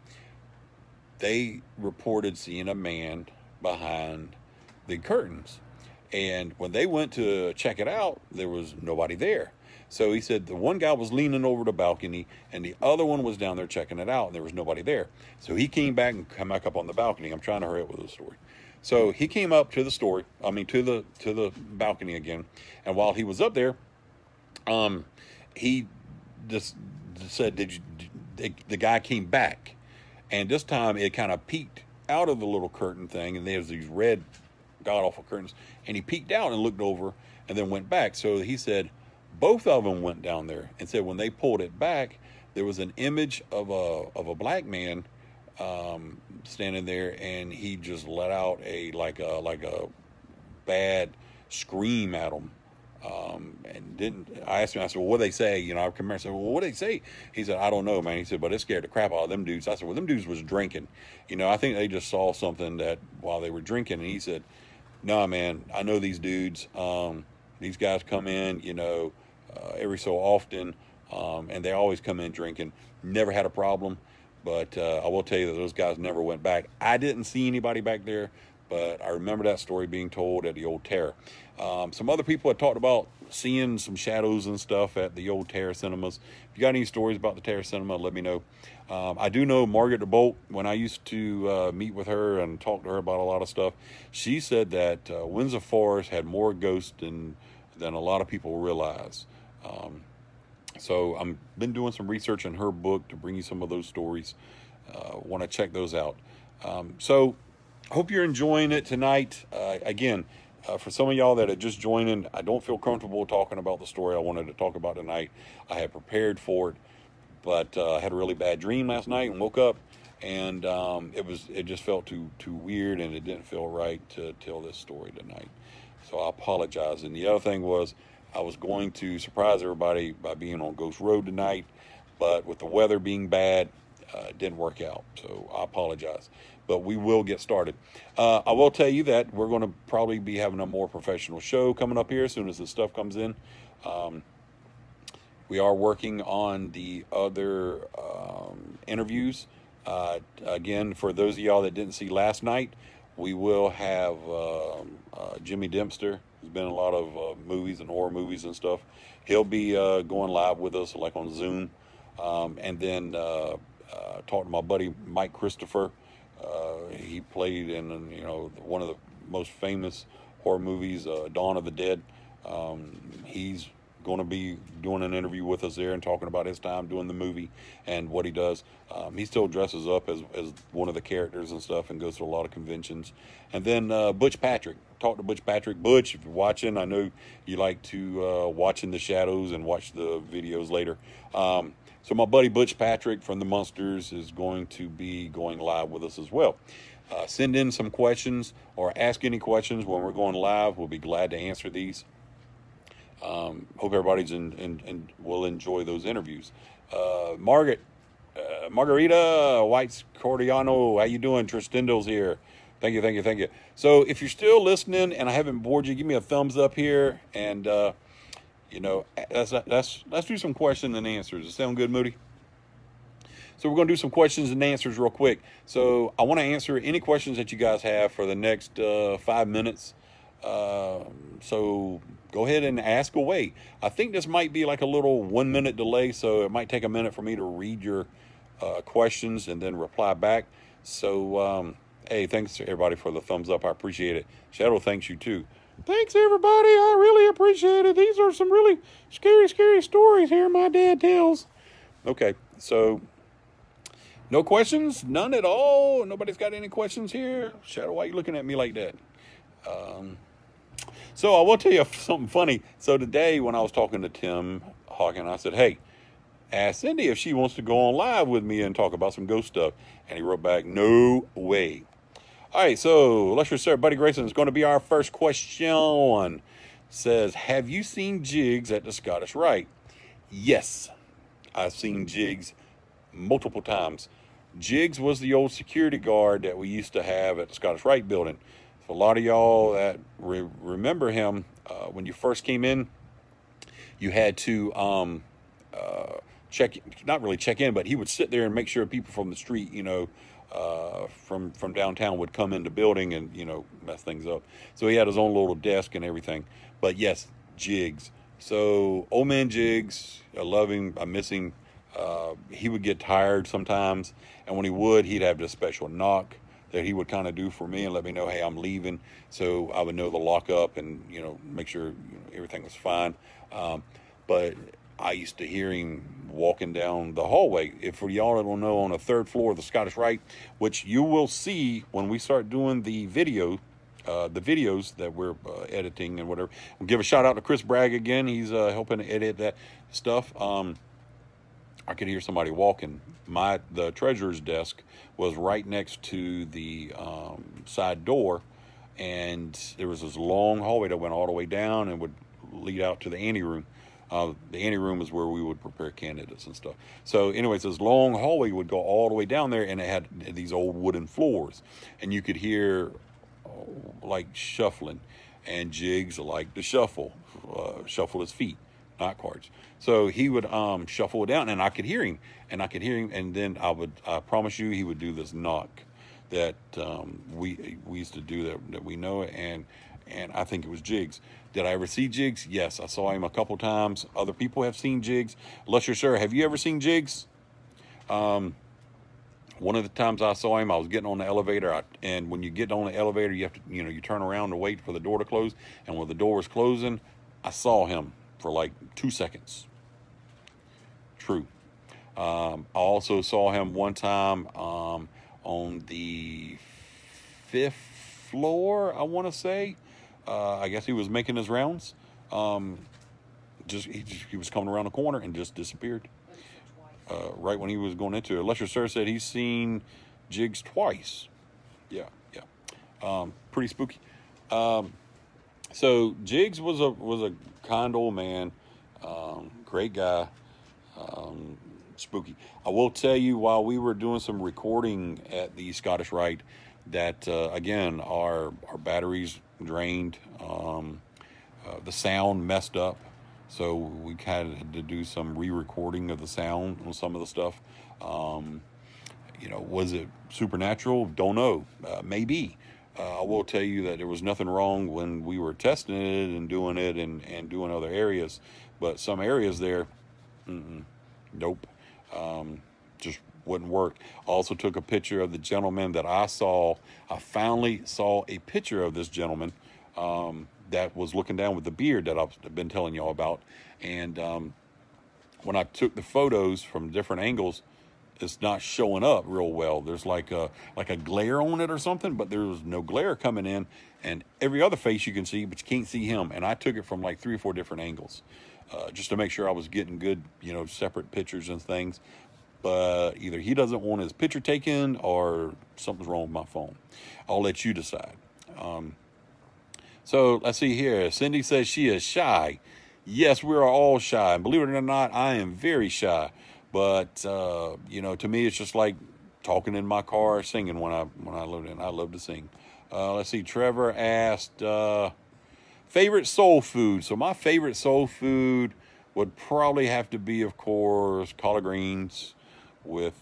they reported seeing a man behind the curtains. And when they went to check it out, there was nobody there. So he said the one guy was leaning over the balcony and the other one was down there checking it out, and there was nobody there. So he came back and come back up on the balcony. I'm trying to hurry up with the story. So he came up to the to the balcony again. And while he was up there, he just said, the guy came back, and this time it kind of peeked out of the little curtain thing, and there's these red god awful curtains, and he peeked out and looked over and then went back. So he said both of them went down there, and said when they pulled it back, there was an image of a black man standing there, and he just let out a bad scream at him. I asked him, I said, "Well, what'd they say?" I come here and said, "Well, what'd they say?" He said, "I don't know, man." He said, "But it scared the crap out of them dudes." I said, "Well, them dudes was drinking. I think they just saw something that while they were drinking." And he said, "No, man, I know these dudes. These guys come in, every so often, and they always come in drinking. Never had a problem. But I will tell you that those guys never went back. I didn't see anybody back there, but I remember that story being told at the Old Terror." Some other people had talked about seeing some shadows and stuff at the Old Terror Cinemas. If you got any stories about the Terror Cinema, let me know. I do know Margaret DeBolt. When I used to meet with her and talk to her about a lot of stuff, she said that Windsor Forest had more ghosts than a lot of people realize. So I've been doing some research in her book to bring you some of those stories. Want to check those out. So hope you're enjoying it tonight. Again, for some of y'all that are just joining, I don't feel comfortable talking about the story I wanted to talk about tonight. I had prepared for it, but I had a really bad dream last night and woke up, and it just felt too weird, and it didn't feel right to tell this story tonight. So I apologize. And the other thing was, I was going to surprise everybody by being on Ghost Road tonight, but with the weather being bad, it didn't work out. So I apologize. But we will get started. I will tell you that we're going to probably be having a more professional show coming up here as soon as the stuff comes in. We are working on the other interviews. Again, for those of y'all that didn't see last night, we will have Jimmy Dempster, who's been in a lot of movies and horror movies and stuff. He'll be going live with us, like on Zoom. And then talk to my buddy Mike Christopher. He played in one of the most famous horror movies, Dawn of the Dead. He's going to be doing an interview with us there and talking about his time doing the movie and what he does. He still dresses up as one of the characters and stuff and goes to a lot of conventions. And then Butch Patrick. Talk to Butch Patrick. Butch, if you're watching, I know you like to watch In the Shadows and watch the videos later. So my buddy Butch Patrick from the Munsters is going to be going live with us as well. Send in some questions or ask any questions when we're going live. We'll be glad to answer these. Hope everybody's will enjoy those interviews. Margarita White's Cordiano, how you doing? Tristendo's here. Thank you. So if you're still listening and I haven't bored you, give me a thumbs up here, and let's do some question and answers. Does that sound good, Moody? So we're going to do some questions and answers real quick. So I want to answer any questions that you guys have for the next 5 minutes. So go ahead and ask away. I think this might be like a little 1 minute delay, so it might take a minute for me to read your questions and then reply back. So, hey, thanks to everybody for the thumbs up. I appreciate it. Shadow thanks you too. Thanks, everybody. I really appreciate it. These are some really scary, scary stories here my dad tells. Okay, so no questions? None at all? Nobody's got any questions here? Shadow, why are you looking at me like that? So I will tell you something funny. So today when I was talking to Tim Hawkin, I said, hey, ask Cindy if she wants to go on live with me and talk about some ghost stuff. And he wrote back, no way. All right, so illustrious sir, Buddy Grayson is going to be our first question. Says, have you seen Jiggs at the Scottish Rite? Yes, I've seen Jiggs multiple times. Jiggs was the old security guard that we used to have at the Scottish Rite building. For a lot of y'all that remember him, when you first came in, you had to not really check in, but he would sit there and make sure people from the street, from downtown would come in the building and, mess things up. So he had his own little desk and everything. But yes, Jiggs. So old man Jiggs, I love him. I miss him. He would get tired sometimes. And when he would, he'd have this special knock that he would kind of do for me and let me know, hey, I'm leaving. So I would know the lock up and, make sure everything was fine. But I used to hear him walking down the hallway. If for y'all that don't know, on the third floor of the Scottish Rite, which you will see when we start doing the videos that we're editing and whatever. We'll give a shout out to Chris Bragg again. He's helping edit that stuff. I could hear somebody walking. The treasurer's desk was right next to the side door, and there was this long hallway that went all the way down and would lead out to the anteroom. The anteroom is where we would prepare candidates and stuff. So anyways, this long hallway would go all the way down there, and it had these old wooden floors, and you could hear like shuffling, and Jiggs like to shuffle his feet, not cards. So he would shuffle it down, and I could hear him, and then I promise you, he would do this knock that we used to do that we know, and I think it was Jiggs. Did I ever see Jiggs? Yes, I saw him a couple times. Other people have seen Jiggs. Lusher sir, have you ever seen Jiggs? One of the times I saw him, I was getting on the elevator, and when you get on the elevator, you have to, you turn around to wait for the door to close. And when the door was closing, I saw him for like 2 seconds. True. I also saw him one time on the 5th floor, I want to say. I guess he was making his rounds. He was coming around the corner and just disappeared. Right when he was going into it. Lusher sir said he's seen Jiggs twice. Yeah. Pretty spooky. So Jiggs was a kind old man, great guy, spooky. I will tell you, while we were doing some recording at the Scottish Rite, that again our batteries drained, the sound messed up. So we kind of had to do some re-recording of the sound on some of the stuff. Was it supernatural? Don't know. Maybe. I will tell you that there was nothing wrong when we were testing it and doing it and doing other areas. But some areas there, nope. Just wouldn't work. I also took a picture of the gentleman that I saw. I finally saw a picture of this gentleman that was looking down with the beard that I've been telling y'all about. And when I took the photos from different angles, it's not showing up real well. There's like a glare on it or something, but there was no glare coming in. And every other face you can see, but you can't see him. And I took it from like 3 or 4 different angles just to make sure I was getting good, separate pictures and things. But either he doesn't want his picture taken or something's wrong with my phone. I'll let you decide. So let's see here. Cindy says she is shy. Yes, we are all shy. And believe it or not, I am very shy. But, to me, it's just like talking in my car, singing when I live in. I love to sing. Let's see. Trevor asked, favorite soul food. So my favorite soul food would probably have to be, of course, collard greens with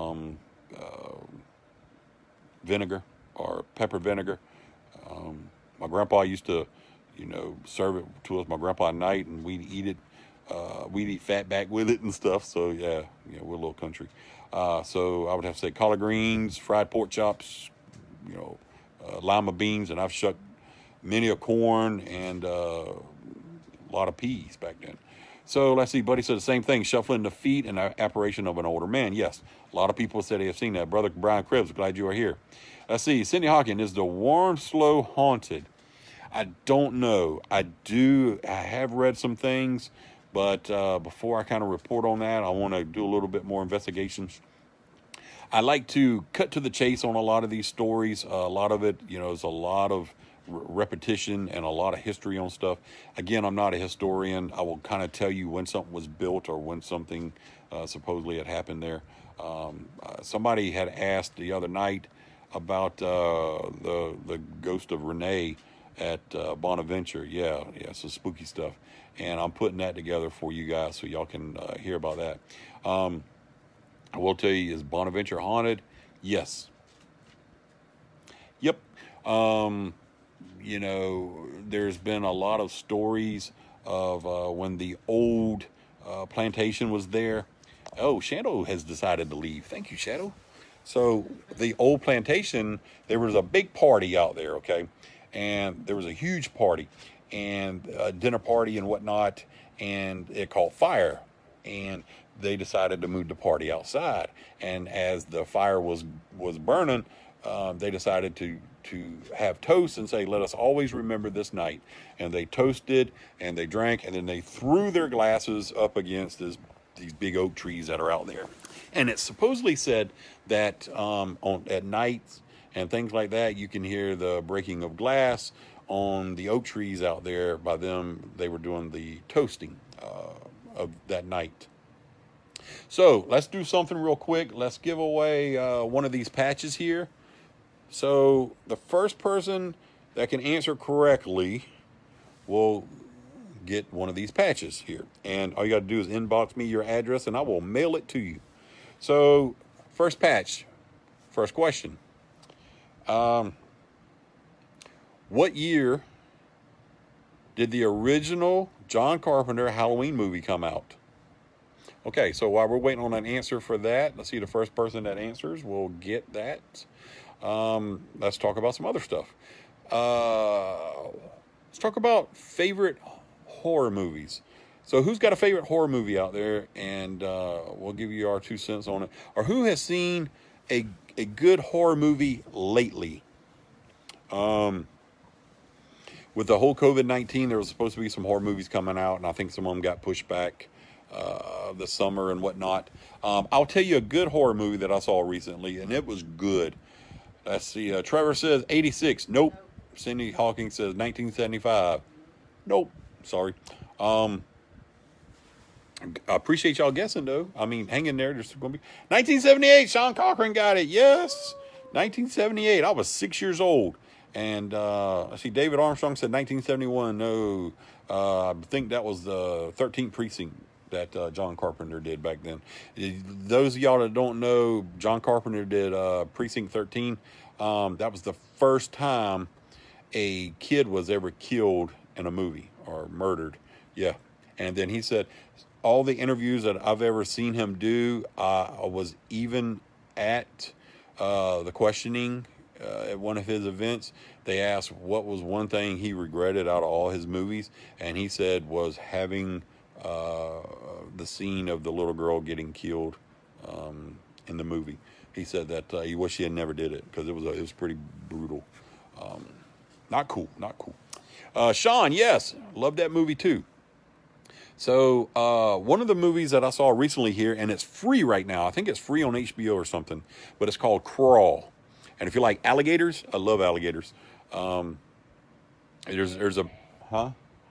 vinegar or pepper vinegar. My grandpa used to, serve it to us. My grandpa at night, and we'd eat it. We'd eat fat back with it and stuff. So yeah, we're a little country. So I would have to say collard greens, fried pork chops, lima beans, and I've shucked many a corn and a lot of peas back then. So let's see, Buddy said the same thing, shuffling the feet and the apparition of an older man. Yes, a lot of people said they have seen that. Brother Brian Krebs, glad you are here. Let's see, Cindy Hawkins, is the Warmslow haunted? I don't know. I have read some things, but before I kind of report on that, I want to do a little bit more investigations. I like to cut to the chase on a lot of these stories. A lot of it, is a lot of repetition and a lot of history on stuff. Again, I'm not a historian. I will kind of tell you when something was built or when something supposedly had happened there. Somebody had asked the other night about the ghost of Renee at Bonaventure. Yeah, so spooky stuff. And I'm putting that together for you guys so y'all can hear about that. I will tell you, is Bonaventure haunted? Yes. Yep. There's been a lot of stories of when the old plantation was there. Oh, Shadow has decided to leave. Thank you, Shadow. So the old plantation, there was a big party out there, okay? And there was a huge party and a dinner party and whatnot, and it caught fire. And they decided to move the party outside. And as the fire was burning, they decided to have toast and say, let us always remember this night. And they toasted and they drank, and then they threw their glasses up against these big oak trees that are out there. And it's supposedly said that at nights and things like that, you can hear the breaking of glass on the oak trees out there. By them, they were doing the toasting of that night. So let's do something real quick. Let's give away one of these patches here. So the first person that can answer correctly will get one of these patches here. And all you got to do is inbox me your address and I will mail it to you. So first patch, first question. What year did the original John Carpenter Halloween movie come out? Okay, so while we're waiting on an answer for that, let's see, the first person that answers will get that. Let's talk about some other stuff. Let's talk about favorite horror movies. So who's got a favorite horror movie out there? And we'll give you our 2 cents on it. Or who has seen a good horror movie lately? With the whole COVID-19, there was supposed to be some horror movies coming out, and I think some of them got pushed back this summer and whatnot. I'll tell you a good horror movie that I saw recently, and it was good. Let's see. Trevor says 86. Nope. Cindy Hawking says 1975. Nope. Sorry. I appreciate y'all guessing, though. I mean, hang in there. There's going to be 1978. Sean Cochran got it. Yes. 1978. I was 6 years old. And I see David Armstrong said 1971. No. I think that was the 13th precinct that John Carpenter did back then. Those of y'all that don't know, John Carpenter did Precinct 13. That was the first time a kid was ever killed in a movie or murdered. Yeah. And then he said, all the interviews that I've ever seen him do, I was even at the questioning at one of his events. They asked what was one thing he regretted out of all his movies, and he said was having the scene of the little girl getting killed in the movie. He said that he wished he had never did it because it was pretty brutal. Not cool. Sean, yes, love that movie too. So one of the movies that I saw recently here, and it's free right now. I think it's free on HBO or something, but it's called Crawl. And if you like alligators, I love alligators. There's a, huh?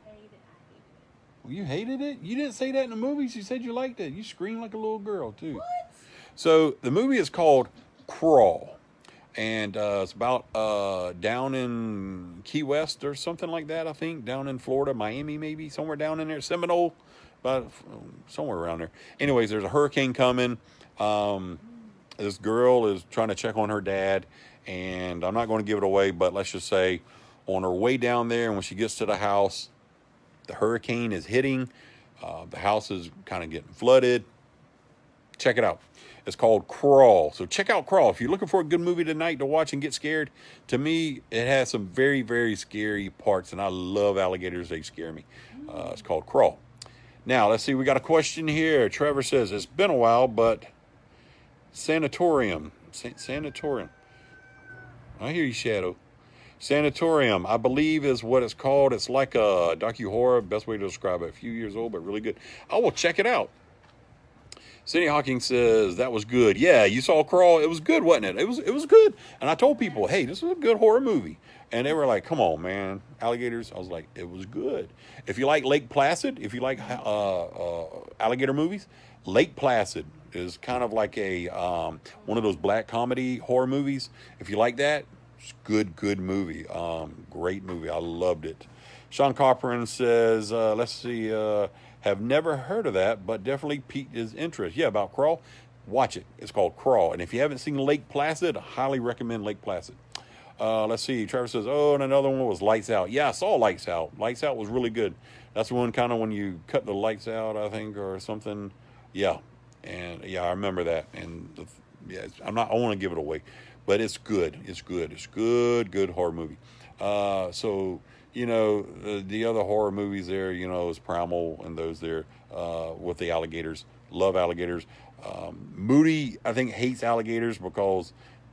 You hated it? You didn't say that in the movies. You said you liked it. You screamed like a little girl, too. What? So the movie is called Crawl. And it's about down in Key West or something like that, I think. Down in Florida, Miami maybe, somewhere down in there. Seminole about somewhere around there. Anyways, there's a hurricane coming. This girl is trying to check on her dad, and I'm not going to give it away, but let's just say on her way down there, and when she gets to the house, the hurricane is hitting. The house is kind of getting flooded. Check it out. It's called Crawl. So check out Crawl. If you're looking for a good movie tonight to watch and get scared, to me, it has some very, very scary parts, and I love alligators. They scare me. It's called Crawl. Now, let's see. We got a question here. Trevor says, it's been a while, but Sanatorium. Sanatorium. I hear you, Shadow. Sanatorium, I believe, is what it's called. It's like a docu-horror. Best way to describe it. A few years old, but really good. I will check it out. Cindy Hawking says, that was good. Yeah, you saw Crawl. It was good, wasn't it? It was good. And I told people, hey, this is a good horror movie. And they were like, come on, man. Alligators. I was like, it was good. If you like Lake Placid, if you like alligator movies, Lake Placid is kind of like a one of those black comedy horror movies. If you like that, it's good movie. Great movie. I loved it. Sean Cochran says, let's see, have never heard of that, but definitely piqued his interest. Yeah, about Crawl. Watch it. It's called Crawl. And if you haven't seen Lake Placid, I highly recommend Lake Placid. Let's see. Trevor says, oh, and another one was Lights Out. Yeah, I saw Lights Out. Lights Out was really good. That's the one kind of when you cut the lights out, I think, or something. Yeah. And yeah, I remember that. And yeah, I want to give it away, but it's good. It's good. It's good horror movie. So, you know, the other horror movies there, you know, is Primal and those there with the alligators. Love alligators. Moody, I think, hates alligators because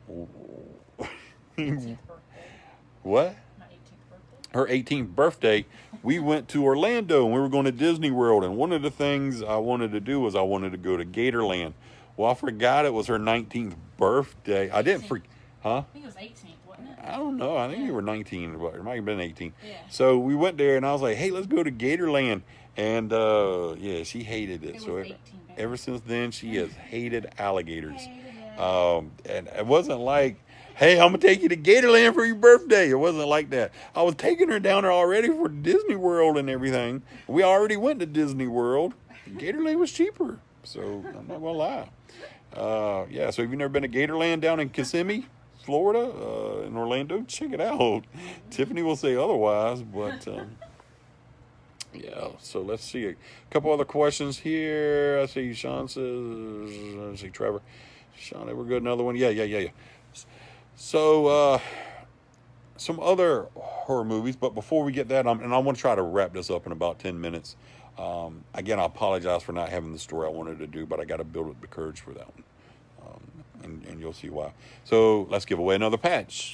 what? Her 18th birthday, we went to Orlando and we were going to Disney World. And one of the things I wanted to do was I wanted to go to Gatorland. Well, I forgot it was her 19th birthday. I didn't forget. Huh? I think it was 18th, wasn't it? I don't know. I think you were 19, but it might have been 18. Yeah. So we went there and I was like, hey, let's go to Gatorland. And yeah, she hated it. So ever since then, she has hated alligators. And it wasn't like, hey, I'm going to take you to Gatorland for your birthday. It wasn't like that. I was taking her down there already for Disney World and everything. We already went to Disney World. Gatorland was cheaper. So I'm not going to lie. Yeah, so if you've never been to Gatorland down in Kissimmee, Florida, in Orlando, check it out. Tiffany will say otherwise, but yeah, so let's see a couple other questions here. I see Sean says, I see Trevor. Sean, we're good. Another one. Yeah. So, some other horror movies, but before we get that, and I want to try to wrap this up in about 10 minutes. Again, I apologize for not having the story I wanted to do, but I got to build up the courage for that one. And you'll see why. So let's give away another patch.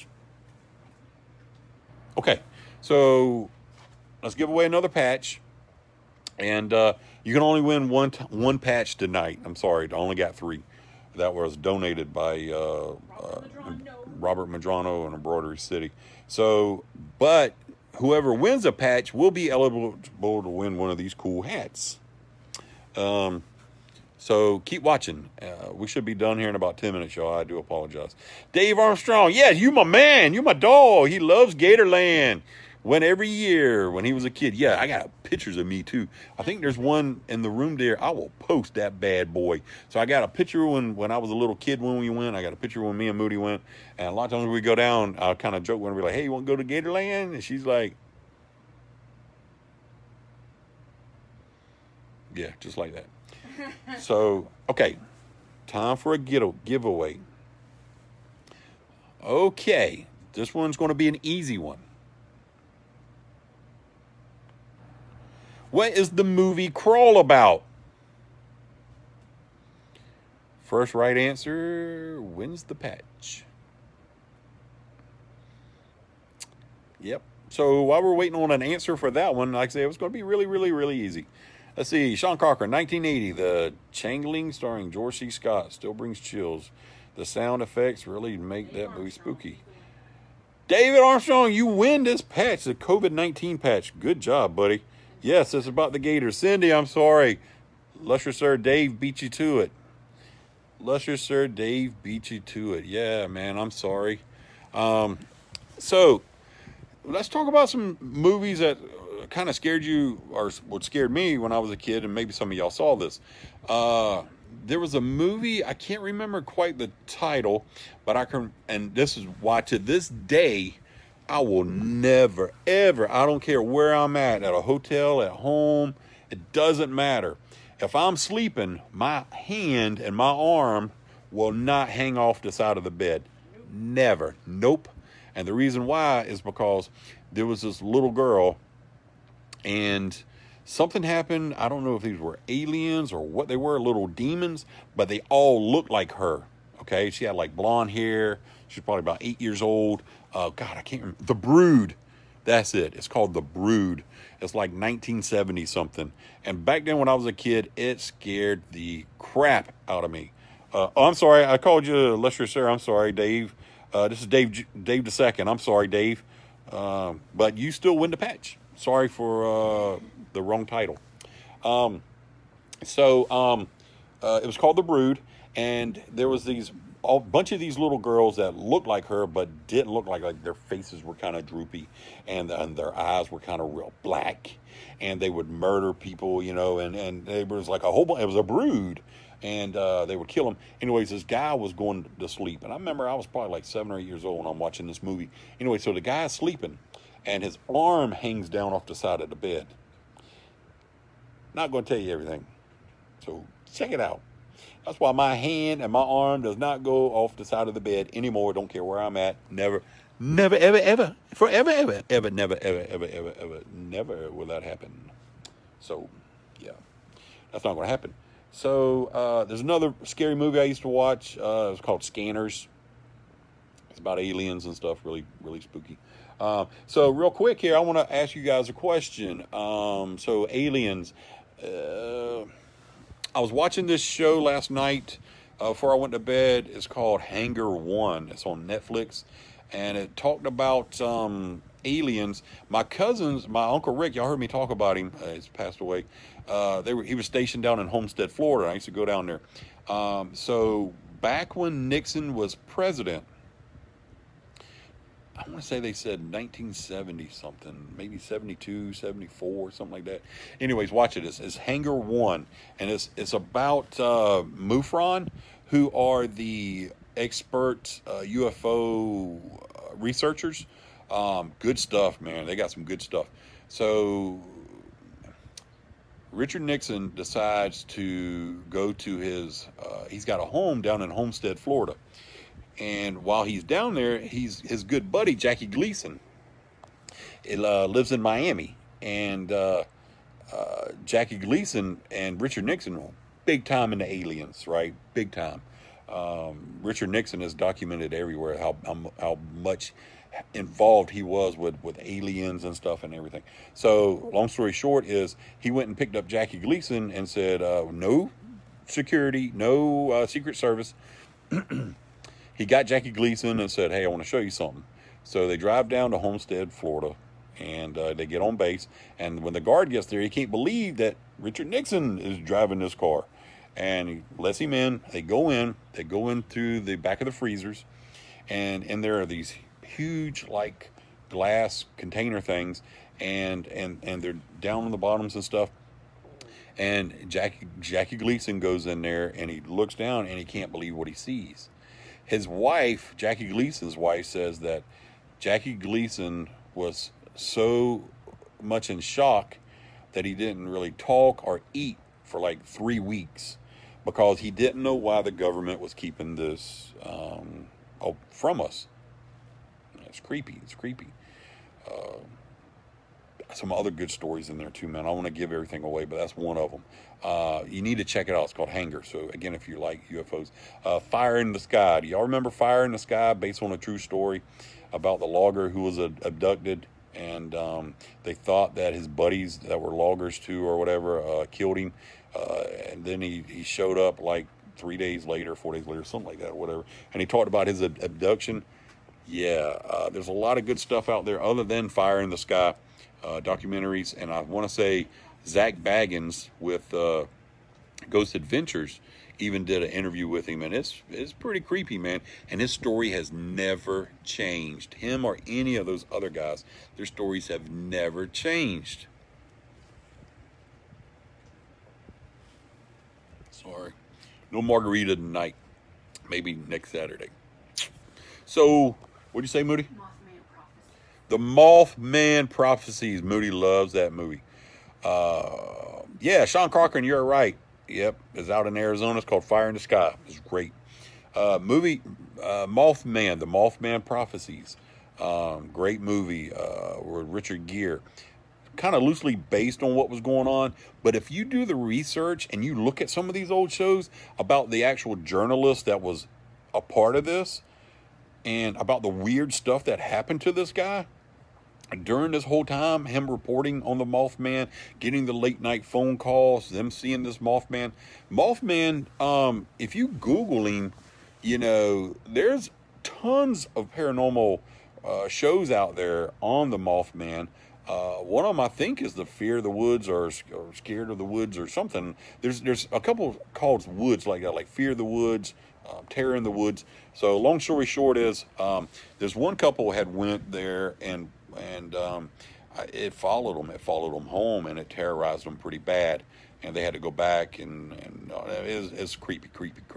Okay, so let's give away another patch. And you can only win one patch tonight. I'm sorry, I only got 3. That was donated by Robert Madrano and Embroidery City. So, but whoever wins a patch will be eligible to win one of these cool hats. So keep watching. We should be done here in about 10 minutes, y'all. I do apologize. Dave Armstrong. Yeah, you my man. You my dog. He loves Gatorland. Went every year when he was a kid. Yeah, I got pictures of me too. I think there's one in the room there. I will post that bad boy. So I got a picture when I was a little kid when we went. I got a picture when me and Moody went. And a lot of times we go down, I'll kind of joke when we're like, hey, you want to go to Gatorland? And she's like, yeah, just like that. So, okay. Time for a giveaway. Okay. This one's going to be an easy one. What is the movie Crawl about? First right answer wins the patch. Yep. So while we're waiting on an answer for that one, like I say, it was going to be really, really, really easy. Let's see. Sean Cochran, 1980. The Changeling starring George C. Scott still brings chills. The sound effects really make that movie spooky. David Armstrong, you win this patch, the COVID-19 patch. Good job, buddy. Yes, it's about the Gators. Cindy, I'm sorry. Lusher Sir Dave beat you to it. Lusher Sir Dave beat you to it. Yeah, man, I'm sorry. So, let's talk about some movies that kind of scared you, or what scared me when I was a kid, and maybe some of y'all saw this. There was a movie, I can't remember quite the title, but I can, and this is why to this day, I will never, ever, I don't care where I'm at a hotel, at home, it doesn't matter. If I'm sleeping, my hand and my arm will not hang off the side of the bed. Never. Nope. And the reason why is because there was this little girl and something happened. I don't know if these were aliens or what they were, little demons, but they all looked like her. Okay. She had like blonde hair. She's probably about 8 years old. God, I can't remember. The Brood. That's it. It's called The Brood. It's like 1970 something. And back then when I was a kid, it scared the crap out of me. Oh, I'm sorry. I called you Lester, sir. I'm sorry, Dave. This is Dave the Second. I'm sorry, Dave. But you still win the patch. Sorry for the wrong title. It was called The Brood. And there was a bunch of these little girls that looked like her, but didn't look like their faces were kind of droopy, and their eyes were kind of real black, and they would murder people, and there was like a whole bunch. It was a brood, and they would kill them. Anyways, this guy was going to sleep, and I remember I was probably like 7 or 8 years old when I'm watching this movie. Anyway, so the guy's sleeping, and his arm hangs down off the side of the bed. Not going to tell you everything, so check it out. That's why my hand and my arm does not go off the side of the bed anymore. Don't care where I'm at. Never, ever, ever, forever, ever, never, ever, never will that happen. So, yeah, that's not going to happen. So, there's another scary movie I used to watch. It was called Scanners. It's about aliens and stuff. Really, really spooky. So real quick here, I want to ask you guys a question. So aliens, I was watching this show last night before I went to bed. It's called Hangar One. It's on Netflix, and it talked about aliens. My cousins, my Uncle Rick, y'all heard me talk about him. He's passed away. He was stationed down in Homestead, Florida. I used to go down there. So back when Nixon was president, I want to say they said 1970 something, maybe 72, 74, something like that. Anyways, watch it. It's Hangar One, and it's about MUFON, who are the expert UFO researchers. Good stuff, man. They got some good stuff. So Richard Nixon decides to go to his, he's got a home down in Homestead, Florida. And while he's down there, his good buddy, Jackie Gleason, lives in Miami. And Jackie Gleason and Richard Nixon were big time into aliens, right? Big time. Richard Nixon is documented everywhere how much involved he was with aliens and stuff and everything. So long story short is he went and picked up Jackie Gleason and said, no security, no Secret Service. He got Jackie Gleason and said, hey, I want to show you something. So they drive down to Homestead, Florida, and they get on base. And when the guard gets there, he can't believe that Richard Nixon is driving this car. And he lets him in. They go in through the back of the freezers. And there are these huge, like, glass container things. And they're down on the bottoms and stuff. And Jackie Gleason goes in there, and he looks down, and he can't believe what he sees. His wife, Jackie Gleason's wife, says that Jackie Gleason was so much in shock that he didn't really talk or eat for like 3 weeks because he didn't know why the government was keeping this from us. It's creepy. It's creepy. Some other good stories in there too, man. I don't want to give everything away, but that's one of them. You need to check it out. It's called Hangar. So again, if you like UFOs, Fire in the Sky. Do y'all remember Fire in the Sky, based on a true story about the logger who was abducted, and they thought that his buddies that were loggers too or whatever killed him, and then he showed up like 3 days later, 4 days later, something like that, or whatever, and he talked about his abduction. Yeah, there's a lot of good stuff out there other than Fire in the Sky documentaries, and I want to say Zach Baggins with Ghost Adventures even did an interview with him, and it's pretty creepy, man. And his story has never changed. Him or any of those other guys, their stories have never changed. Sorry. No margarita tonight. Maybe next Saturday. So, what'd you say, Moody? Mothman Prophecy. The Mothman Prophecies. Moody loves that movie. Yeah, Sean Cochran, you're right. Yep, it's out in Arizona. It's called Fire in the Sky. It's great. Movie, Mothman, The Mothman Prophecies. Great movie with Richard Gere. Kind of loosely based on what was going on. But if you do the research and you look at some of these old shows about the actual journalist that was a part of this and about the weird stuff that happened to this guy during this whole time, him reporting on the Mothman, getting the late night phone calls, them seeing this Mothman. If you Google him, you know, there's tons of paranormal shows out there on the Mothman. One of them, I think, is the Fear of the Woods or Scared of the Woods or something. There's a couple called Woods like that, like Fear of the Woods, Terror in the Woods. So long story short is, there's one couple had went there and it followed them. It followed them home and it terrorized them pretty bad. And they had to go back and it's creepy.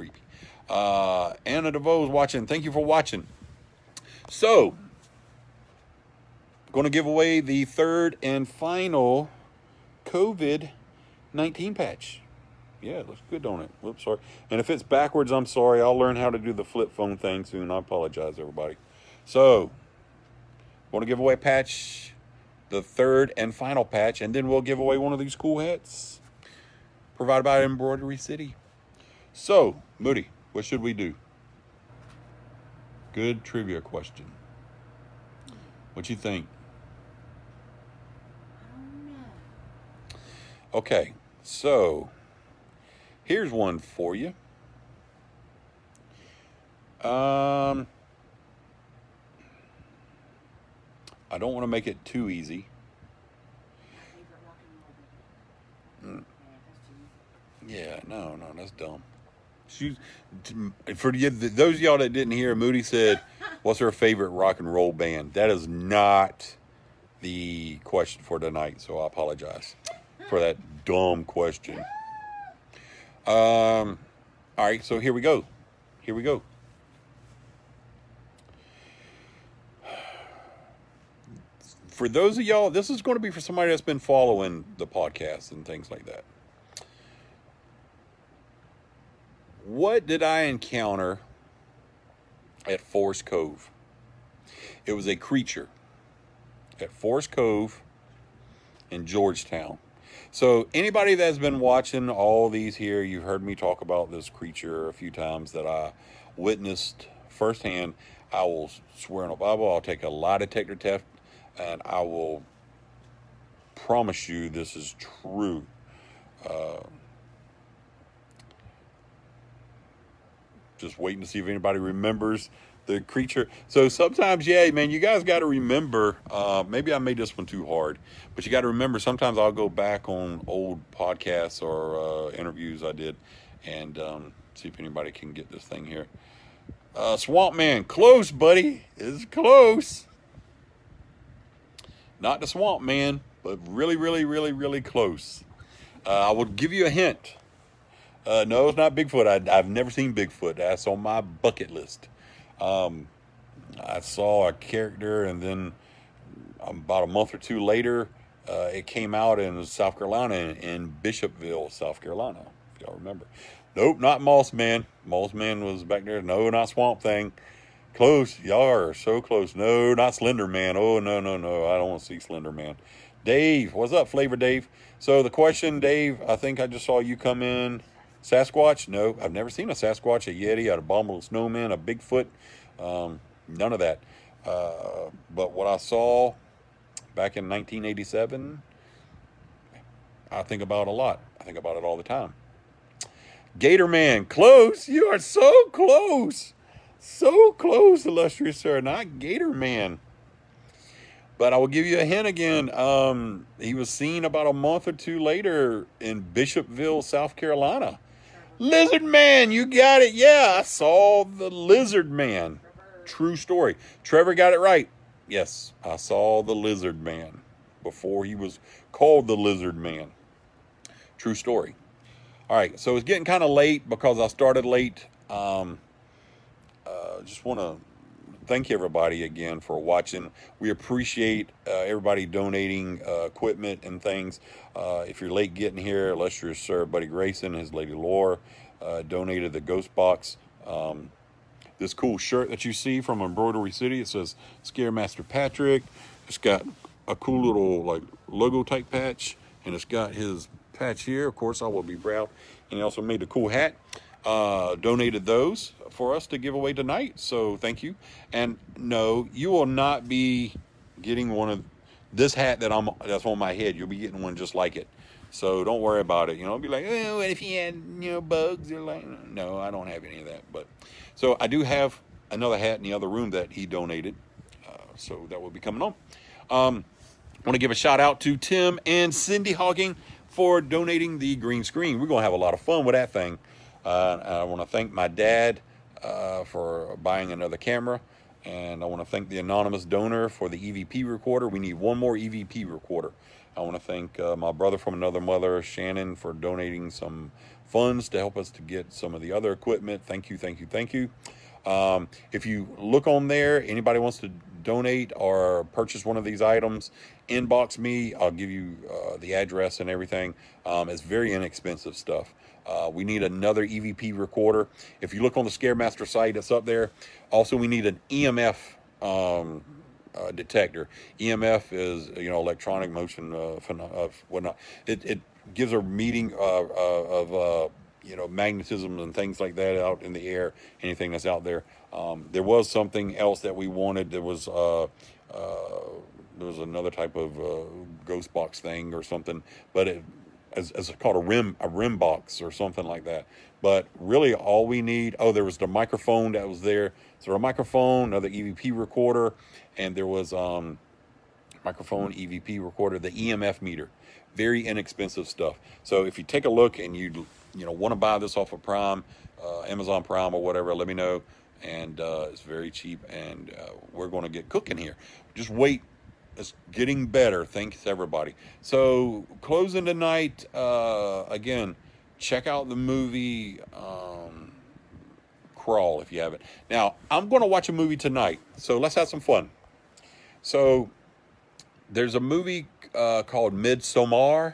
Anna DeVoe is watching. Thank you for watching. So, going to give away the third and final COVID-19 patch. Yeah, it looks good, don't it? Whoops, sorry. And if it's backwards, I'm sorry. I'll learn how to do the flip phone thing soon. I apologize, everybody. So, want to give away a patch, the third and final patch, and then we'll give away one of these cool hats provided by Embroidery City. So, Moody, what should we do? Good trivia question. What you think? Okay, so here's one for you. I don't want to make it too easy. Yeah, no, that's dumb. For those of y'all that didn't hear, Moody said, what's her favorite rock and roll band? That is not the question for tonight, so I apologize for that dumb question. All right, so here we go. For those of y'all, this is going to be for somebody that's been following the podcast and things like that. What did I encounter at Forest Cove? It was a creature at Forest Cove in Georgetown. So anybody that's been watching all these here, you've heard me talk about this creature a few times that I witnessed firsthand. I will swear on the Bible, I'll take a lie detector test, and I will promise you this is true. Just waiting to see if anybody remembers the creature. So sometimes, yeah, man, you guys got to remember, maybe I made this one too hard, but you got to remember sometimes I'll go back on old podcasts or interviews I did and see if anybody can get this thing here. Swamp Man, close, buddy. It's close. Not the Swamp Man, but really, really, really, really close. I will give you a hint. No, it's not Bigfoot. I've never seen Bigfoot. That's on my bucket list. I saw a character, and then about a month or two later, it came out in South Carolina, in Bishopville, South Carolina, if y'all remember. Nope, not Moss Man. Moss Man was back there. No, not Swamp Thing. Close. Y'all are so close. No, not Slender Man. Oh, no. I don't want to see Slender Man. Dave, what's up, Flavor Dave? So the question, Dave, I think I just saw you come in. Sasquatch? No, I've never seen a Sasquatch, a Yeti, an abominable snowman, a Bigfoot. None of that. But what I saw back in 1987, I think about a lot. I think about it all the time. Gator Man, close. You are so close. So close, illustrious sir. Not Gator Man. But I will give you a hint again. He was seen about a month or two later in Bishopville, South Carolina. Lizard Man, you got it. Yeah, I saw the Lizard Man. True story. Trevor got it right. Yes, I saw the Lizard Man before he was called the Lizard Man. True story. All right, so it's getting kind of late because I started late. Just want to thank everybody again for watching. We appreciate everybody donating equipment and things. If you're late getting here, illustrious Sir Buddy Grayson, his lady Laura, donated the Ghost Box. This cool shirt that you see from Embroidery City. It says Scaremaster Patrick. It's got a cool little like logo type patch, and it's got his patch here. Of course, I will be proud. And he also made a cool hat. Donated those for us to give away tonight. So thank you. And no, you will not be getting one of this hat that's on my head. You'll be getting one just like it. So don't worry about it. You know, be like, oh, what if you had, bugs? Or like, no, I don't have any of that. But so I do have another hat in the other room that he donated. So that will be coming on. Want to give a shout out to Tim and Cindy Hawking for donating the green screen. We're going to have a lot of fun with that thing. I want to thank my dad for buying another camera. And I want to thank the anonymous donor for the EVP recorder. We need one more EVP recorder. I want to thank my brother from another mother, Shannon, for donating some funds to help us to get some of the other equipment. Thank you, thank you, thank you. If you look on there, anybody wants to donate or purchase one of these items, inbox me. I'll give you the address and everything. It's very inexpensive stuff. We need another EVP recorder. If you look on the Scaremaster site, it's up there. Also, we need an EMF detector. EMF is, electronic motion whatnot. It gives a reading of magnetism and things like that out in the air, anything that's out there. There was something else that we wanted. There was another type of ghost box thing or something, but it's called a rim box or something like that. But really all we need, there was the microphone that was there. So a microphone, another EVP recorder, and there was microphone, EVP recorder, the EMF meter. Very inexpensive stuff. So if you take a look and you want to buy this off of Prime, Amazon Prime or whatever, let me know. And it's very cheap, and we're going to get cooking here. Just wait. It's getting better. Thanks, everybody. So closing tonight, again, check out the movie Crawl if you haven't. Now, I'm going to watch a movie tonight, so let's have some fun. So there's a movie called Midsommar,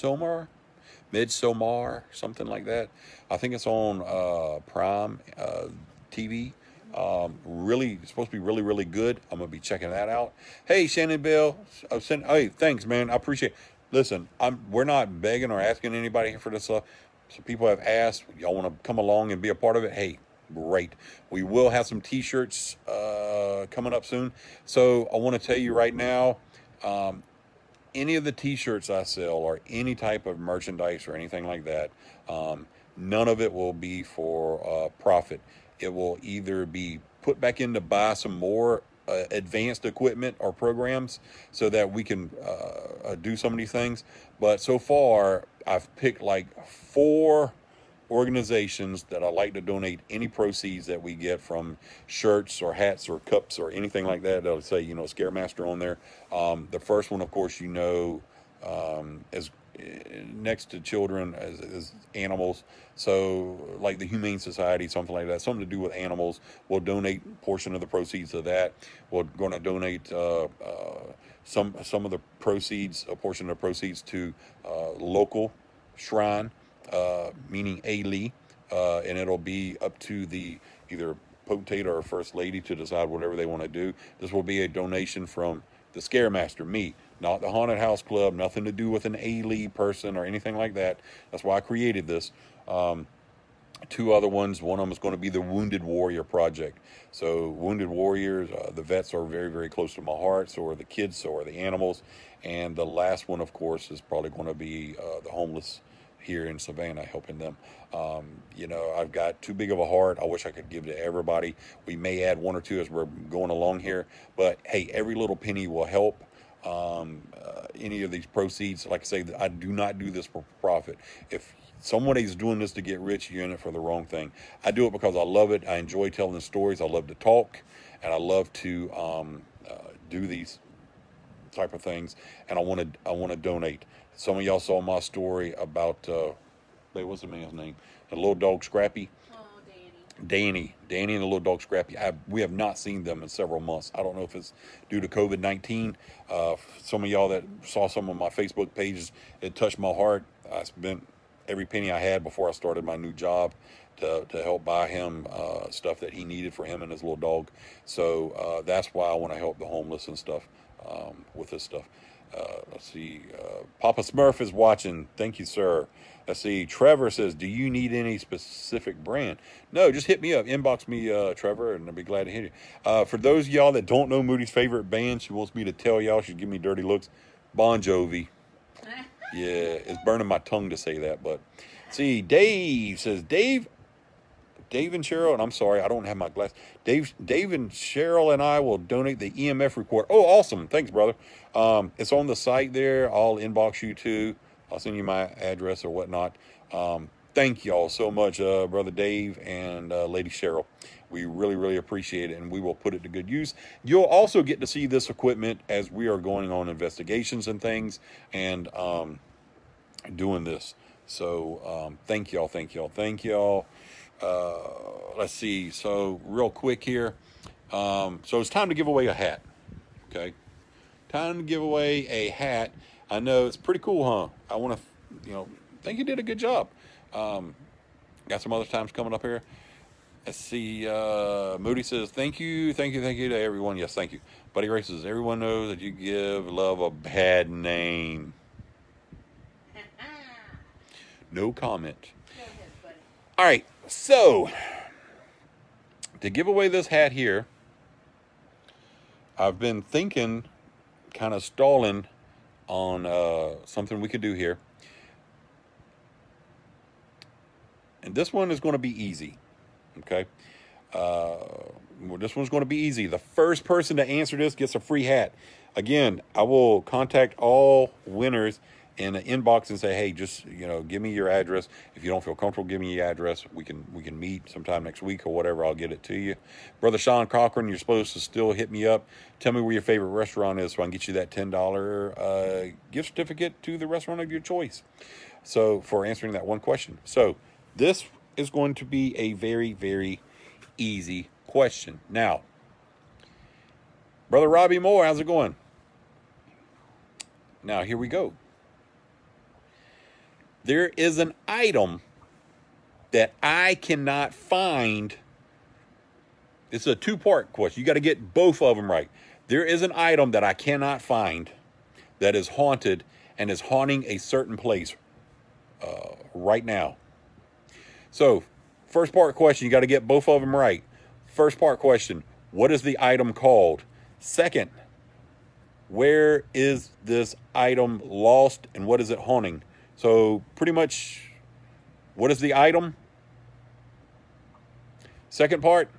something like that. I think it's on Prime TV. Really, it's supposed to be really, really good. I'm gonna be checking that out. Hey, Shannon Bell. Hey, thanks, man. I appreciate it. Listen, we're not begging or asking anybody for this stuff. So people have asked, y'all want to come along and be a part of it? Hey, great. We will have some t-shirts coming up soon. So I want to tell you right now, any of the t-shirts I sell or any type of merchandise or anything like that, none of it will be for profit. It will either be put back in to buy some more advanced equipment or programs so that we can do some of these things. But so far, I've picked like 4 organizations that I like to donate any proceeds that we get from shirts or hats or cups or anything like that. That'll say, Scaremaster on there. The first one, of course, is next to children as animals. So like the Humane Society, something like that, something to do with animals. We'll donate a portion of the proceeds of that. We're going to donate some of the proceeds, a portion of the proceeds to local shrine, meaning A-Lee, and it'll be up to the either potentate or first lady to decide whatever they want to do. This will be a donation from the Scaremaster, me, not the Haunted House Club, nothing to do with an A-Lee person or anything like that. That's why I created this. 2 other ones. One of them is going to be the Wounded Warrior Project. So Wounded Warriors, the vets are very, very close to my heart. So are the kids, so are the animals. And the last one, of course, is probably going to be the homeless here in Savannah, helping them. I've got too big of a heart. I wish I could give to everybody. We may add 1 or 2 as we're going along here. But, hey, every little penny will help. Any of these proceeds, like I say, I do not do this for profit. If somebody's doing this to get rich, you're in it for the wrong thing. I do it because I love it. I enjoy telling the stories. I love to talk, and I love to do these type of things. And I want to donate. Some of y'all saw my story about Wait, what's the man's name? The little dog Scrappy. Oh, Danny. Danny and the little dog Scrappy. We have not seen them in several months. I don't know if it's due to COVID-19. Some of y'all that saw some of my Facebook pages, it touched my heart. I spent every penny I had before I started my new job to help buy him stuff that he needed for him and his little dog. So that's why I want to help the homeless and stuff with this stuff. Let's see. Papa Smurf is watching. Thank you, sir. Let's see. Trevor says, do you need any specific brand? No, just hit me up. Inbox me, Trevor, and I'll be glad to hear you. For those of y'all that don't know Moody's favorite band, she wants me to tell y'all, she'd give me dirty looks. Bon Jovi. Yeah, it's burning my tongue to say that. But see, Dave says, Dave and Cheryl, and I'm sorry, I don't have my glass. Dave and Cheryl and I will donate the EMF recorder. Oh, awesome. Thanks, brother. It's on the site there. I'll inbox you too. I'll send you my address or whatnot. Thank y'all so much, Brother Dave and Lady Cheryl. We really, really appreciate it, and we will put it to good use. You'll also get to see this equipment as we are going on investigations and things and doing this. So thank y'all, thank y'all, thank y'all. Let's see. So real quick here. So it's time to give away a hat. Okay. Time to give away a hat. I know it's pretty cool, huh? I want to, think you did a good job. Got some other times coming up here. Let's see. Moody says, thank you to everyone. Yes, thank you. Buddy Ray says, everyone knows that you give love a bad name. No comment. Go ahead, buddy. All right. So, to give away this hat here, I've been thinking, kind of stalling on something we could do here. And this one is going to be easy, okay? This one's going to be easy. The first person to answer this gets a free hat. Again, I will contact all winners in an inbox and say, hey, just, give me your address. If you don't feel comfortable, give me your address. We can meet sometime next week or whatever. I'll get it to you. Brother Sean Cochran, you're supposed to still hit me up. Tell me where your favorite restaurant is so I can get you that $10 gift certificate to the restaurant of your choice. So for answering that one question. So this is going to be a very, very easy question. Now, Brother Robbie Moore, how's it going? Now, here we go. There is an item that I cannot find. It's a two-part question. You got to get both of them right. There is an item that I cannot find that is haunted and is haunting a certain place right now. So, first part question, you got to get both of them right. First part question, what is the item called? Second, where is this item lost and what is it haunting? So pretty much, what is the item? Second part,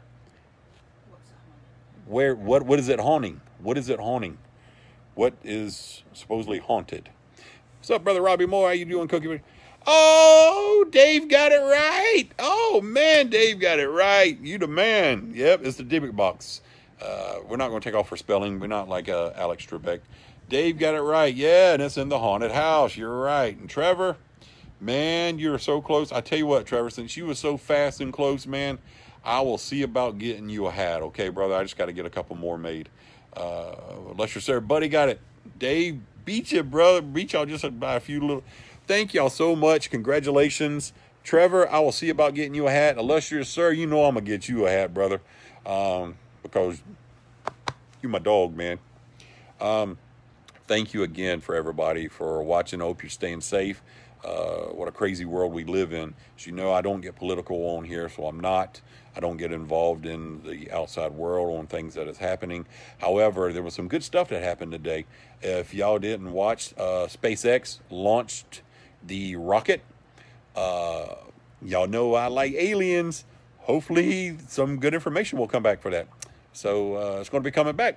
what is it haunting? What is it haunting? What is supposedly haunted? What's up, Brother Robbie Moore? How you doing, Cookie? Oh, Dave got it right. Oh, man, Dave got it right. You the man. Yep, it's the Dybbuk box. We're not going to take off for spelling. We're not like Alex Trebek. Dave got it right. Yeah, and it's in the haunted house. You're right. And Trevor, man, you're so close. I tell you what, Trevor, since you were so fast and close, man, I will see about getting you a hat. Okay, brother? I just got to get a couple more made. Lester, sir, buddy got it. Dave beat you, brother. Beat y'all just by a few little... Thank y'all so much. Congratulations. Trevor, I will see about getting you a hat. Illustrious sir, you know I'm going to get you a hat, brother. Because you're my dog, man. Thank you again for everybody for watching. I hope you're staying safe. What a crazy world we live in. As you know, I don't get political on here, so I'm not. I don't get involved in the outside world on things that is happening. However, there was some good stuff that happened today. If y'all didn't watch, SpaceX launched the rocket. Y'all know I like aliens. Hopefully some good information will come back for that. So it's going to be coming back.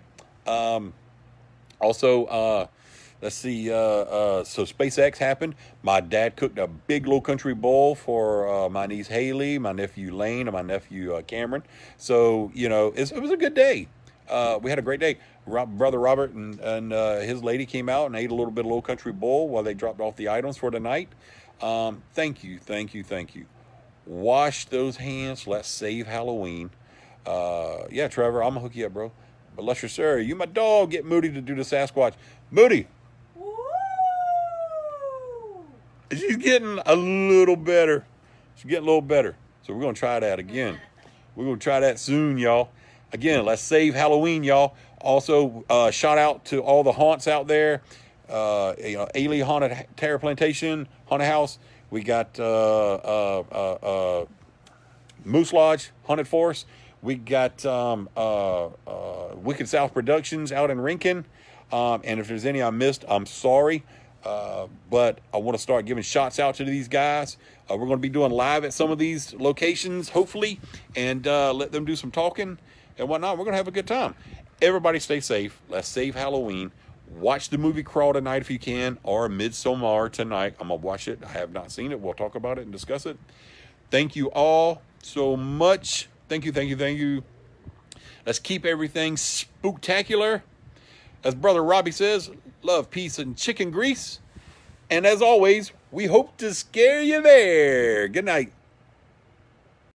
Also, let's see. So SpaceX happened. My dad cooked a big Low Country bowl for my niece Haley, my nephew Lane, and my nephew Cameron. So, it was a good day. We had a great day. Brother Robert and his lady came out and ate a little bit of Low Country bowl while they dropped off the items for the night. Thank you, thank you, thank you. Wash those hands. Let's save Halloween. Yeah, Trevor, I'm gonna hook you up, bro. But Lusher, sir, you my dog. Get Moody to do the Sasquatch. Moody, Woo! she's getting a little better. She's getting a little better. So we're gonna try that again. We're gonna try that soon, y'all. Again, let's save Halloween, y'all. Also, shout out to all the haunts out there. Ailey Haunted Terror Plantation, Haunted House. We got Moose Lodge, Haunted Forest. We got Wicked South Productions out in Rincon. And if there's any I missed, I'm sorry. But I want to start giving shots out to these guys. We're going to be doing live at some of these locations, hopefully, and let them do some talking and whatnot. We're going to have a good time. Everybody stay safe. Let's save Halloween. Watch the movie Crawl tonight if you can, or Midsommar tonight. I'm going to watch it. I have not seen it. We'll talk about it and discuss it. Thank you all so much. Thank you, thank you, thank you. Let's keep everything spooktacular. As Brother Robbie says, love, peace, and chicken grease. And as always, we hope to scare you there. Good night.